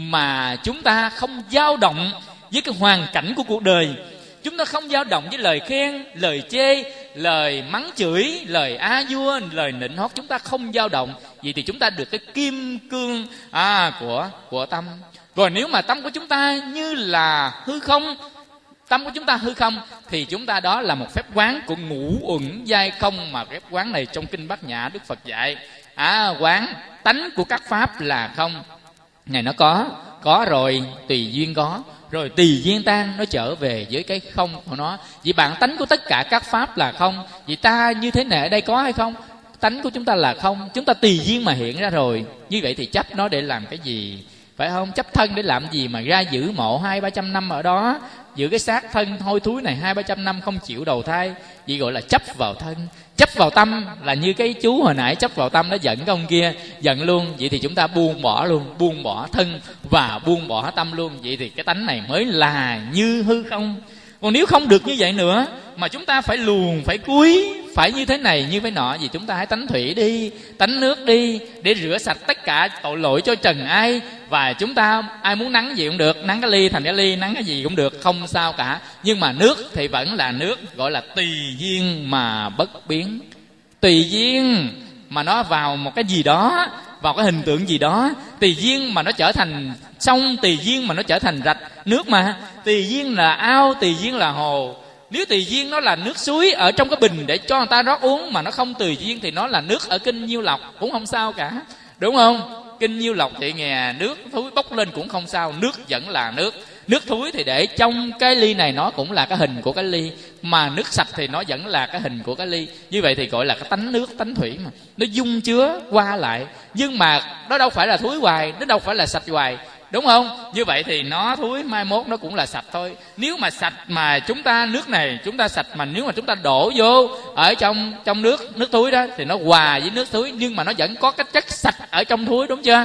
mà chúng ta không dao động với cái hoàn cảnh của cuộc đời. Chúng ta không dao động với lời khen, lời chê, lời mắng chửi, lời a vua, lời nịnh hót. Chúng ta không dao động. Vậy thì chúng ta được cái kim cương à, của, của tâm. Còn nếu mà tâm của chúng ta như là hư không, tâm của chúng ta hư không, thì chúng ta đó là một phép quán của ngũ uẩn giai không. Mà phép quán này trong Kinh Bát Nhã Đức Phật dạy à, quán tánh của các pháp là không. Này nó có, có rồi tùy duyên có, rồi tùy duyên tan, nó trở về với cái không của nó. Vì bản tánh của tất cả các pháp là không. Vì ta như thế này ở đây có hay không? Tánh của chúng ta là không, chúng ta tùy duyên mà hiện ra rồi. Như vậy thì chấp nó để làm cái gì? Phải không? Chấp thân để làm gì mà ra giữ mộ hai ba trăm năm ở đó, giữ cái xác thân hôi thối này hai ba trăm năm không chịu đầu thai. Vậy gọi là chấp vào thân. Chấp vào tâm là như cái chú hồi nãy chấp vào tâm nó giận cái ông kia, giận luôn. Vậy thì chúng ta buông bỏ luôn, buông bỏ thân và buông bỏ tâm luôn. Vậy thì cái tánh này mới là như hư không. Còn nếu không được như vậy nữa, mà chúng ta phải luồn, phải cúi, phải như thế này, như thế nọ, vì chúng ta hãy tánh thủy đi, tánh nước đi, để rửa sạch tất cả tội lỗi cho trần ai. Và chúng ta ai muốn nắng gì cũng được, nắng cái ly thành cái ly, nắng cái gì cũng được, không sao cả. Nhưng mà nước thì vẫn là nước, gọi là tùy duyên mà bất biến. Tùy duyên mà nó vào một cái gì đó, vào cái hình tượng gì đó, tùy duyên mà nó trở thành sông, tùy duyên mà nó trở thành rạch. Nước mà tùy duyên là ao, tùy duyên là hồ. Nếu tùy duyên nó là nước suối ở trong cái bình để cho người ta rót uống, mà nó không tùy duyên thì nó là nước ở Kinh Nhiêu Lộc cũng không sao cả, đúng không? Kinh Nhiêu Lộc thì nghe nước thúi bốc lên cũng không sao, nước vẫn là nước. Nước thúi thì để trong cái ly này nó cũng là cái hình của cái ly, mà nước sạch thì nó vẫn là cái hình của cái ly. Như vậy thì gọi là cái tánh nước, tánh thủy mà nó dung chứa qua lại. Nhưng mà nó đâu phải là thúi hoài, nó đâu phải là sạch hoài, đúng không? Như vậy thì nó thúi, mai mốt nó cũng là sạch thôi. Nếu mà sạch mà chúng ta, nước này chúng ta sạch, mà nếu mà chúng ta đổ vô ở trong trong nước nước thúi đó thì nó hòa với nước thúi, nhưng mà nó vẫn có cái chất sạch ở trong thúi, đúng chưa?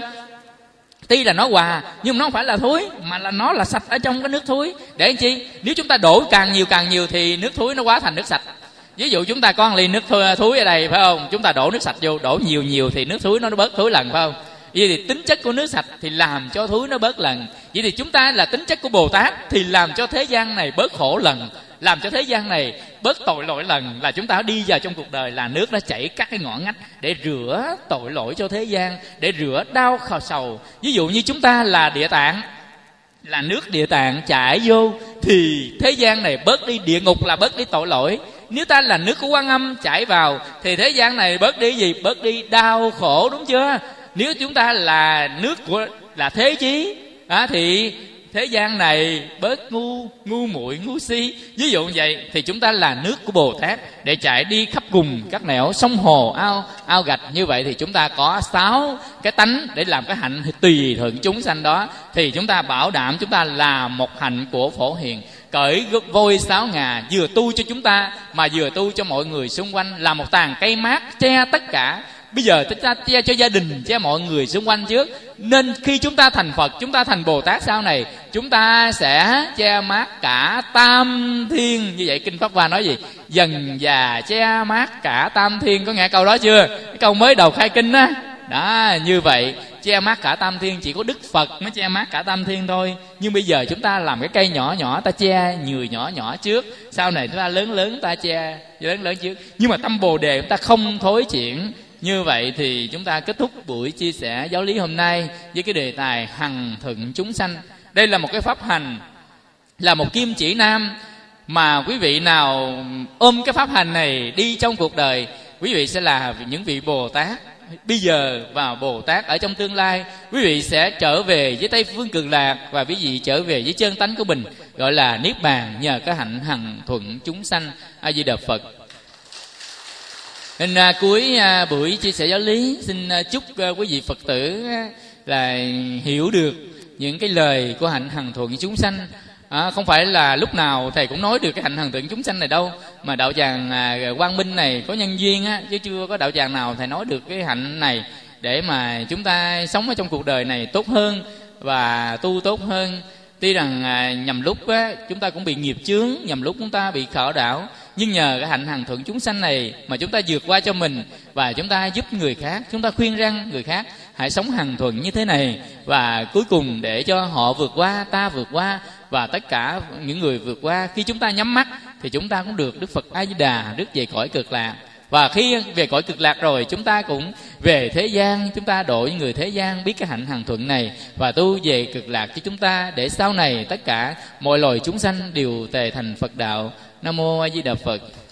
Tuy là nó hòa nhưng mà nó không phải là thúi, mà là nó là sạch ở trong cái nước thúi. Để làm chi? Nếu chúng ta đổ càng nhiều càng nhiều thì nước thúi nó hóa thành nước sạch. Ví dụ chúng ta có một ly nước thúi ở đây phải không, chúng ta đổ nước sạch vô, đổ nhiều nhiều thì nước thúi nó bớt thúi lần phải không? Vậy thì tính chất của nước sạch thì làm cho thúi nó bớt lần. Vậy thì chúng ta là tính chất của Bồ Tát thì làm cho thế gian này bớt khổ lần, làm cho thế gian này bớt tội lỗi lần. Là chúng ta đi vào trong cuộc đời là nước nó chảy các cái ngõ ngách để rửa tội lỗi cho thế gian, để rửa đau khổ sầu. Ví dụ như chúng ta là Địa Tạng, là nước Địa Tạng chảy vô thì thế gian này bớt đi, địa ngục là bớt đi tội lỗi. Nếu ta là nước của Quan Âm chảy vào thì thế gian này bớt đi gì? Bớt đi đau khổ, đúng chưa? Nếu chúng ta là nước của là Thế Chí à, thì thế gian này bớt ngu, ngu muội, ngu si. Ví dụ như vậy thì chúng ta là nước của Bồ Tát để chạy đi khắp cùng các nẻo sông hồ, ao, ao gạch. Như vậy thì chúng ta có sáu cái tánh để làm cái hạnh tùy thuận chúng sanh đó. Thì chúng ta bảo đảm chúng ta là một hạnh của Phổ Hiền, cởi vôi sáo ngà, vừa tu cho chúng ta mà vừa tu cho mọi người xung quanh, là một tàn cây mát che tất cả. Bây giờ chúng ta che cho gia đình, che mọi người xung quanh trước. Nên khi chúng ta thành Phật, chúng ta thành Bồ Tát sau này, chúng ta sẽ che mát cả tam thiên. Như vậy Kinh Pháp Hoa nói gì? Dần già che mát cả tam thiên. Có nghe câu đó chưa? Cái câu mới đầu khai kinh á. Đó, như vậy che mát cả tam thiên, chỉ có Đức Phật mới che mát cả tam thiên thôi. Nhưng bây giờ chúng ta làm cái cây nhỏ nhỏ, ta che người nhỏ nhỏ trước, sau này chúng ta lớn lớn ta che lớn lớn trước. Nhưng mà tâm Bồ Đề chúng ta không thối chuyển. Như vậy thì chúng ta kết thúc buổi chia sẻ giáo lý hôm nay với cái đề tài hằng thuận chúng sanh. Đây là một cái pháp hành, là một kim chỉ nam mà quý vị nào ôm cái pháp hành này đi trong cuộc đời, quý vị sẽ là những vị Bồ Tát bây giờ và Bồ Tát ở trong tương lai. Quý vị sẽ trở về với Tây Phương Cực Lạc và quý vị trở về với chân tánh của mình, gọi là Niết Bàn, nhờ cái hạnh hằng thuận chúng sanh. A Di Đà Phật. Nên à, cuối à, buổi chia sẻ giáo lý xin à, chúc à, quý vị Phật tử à, là hiểu được những cái lời của hạnh hằng thuận chúng sanh. À, không phải là lúc nào thầy cũng nói được cái hạnh hằng thuận chúng sanh này đâu, mà đạo tràng à, Quang Minh này có nhân duyên á, chứ chưa có đạo tràng nào thầy nói được cái hạnh này để mà chúng ta sống ở trong cuộc đời này tốt hơn và tu tốt hơn. Tuy rằng à, nhầm lúc á, chúng ta cũng bị nghiệp chướng, nhầm lúc chúng ta bị khổ đảo, nhưng nhờ cái hạnh hằng thuận chúng sanh này mà chúng ta vượt qua cho mình, và chúng ta giúp người khác, chúng ta khuyên răn người khác hãy sống hằng thuận như thế này, và cuối cùng để cho họ vượt qua, ta vượt qua, và tất cả những người vượt qua. Khi chúng ta nhắm mắt thì chúng ta cũng được Đức Phật A Di Đà rước về cõi Cực Lạc. Và khi về cõi Cực Lạc rồi, chúng ta cũng về thế gian, chúng ta độ những người thế gian biết cái hạnh hằng thuận này và tu về Cực Lạc cho chúng ta, để sau này tất cả mọi loài chúng sanh đều tề thành Phật đạo. Nam mô A Di Đà Phật.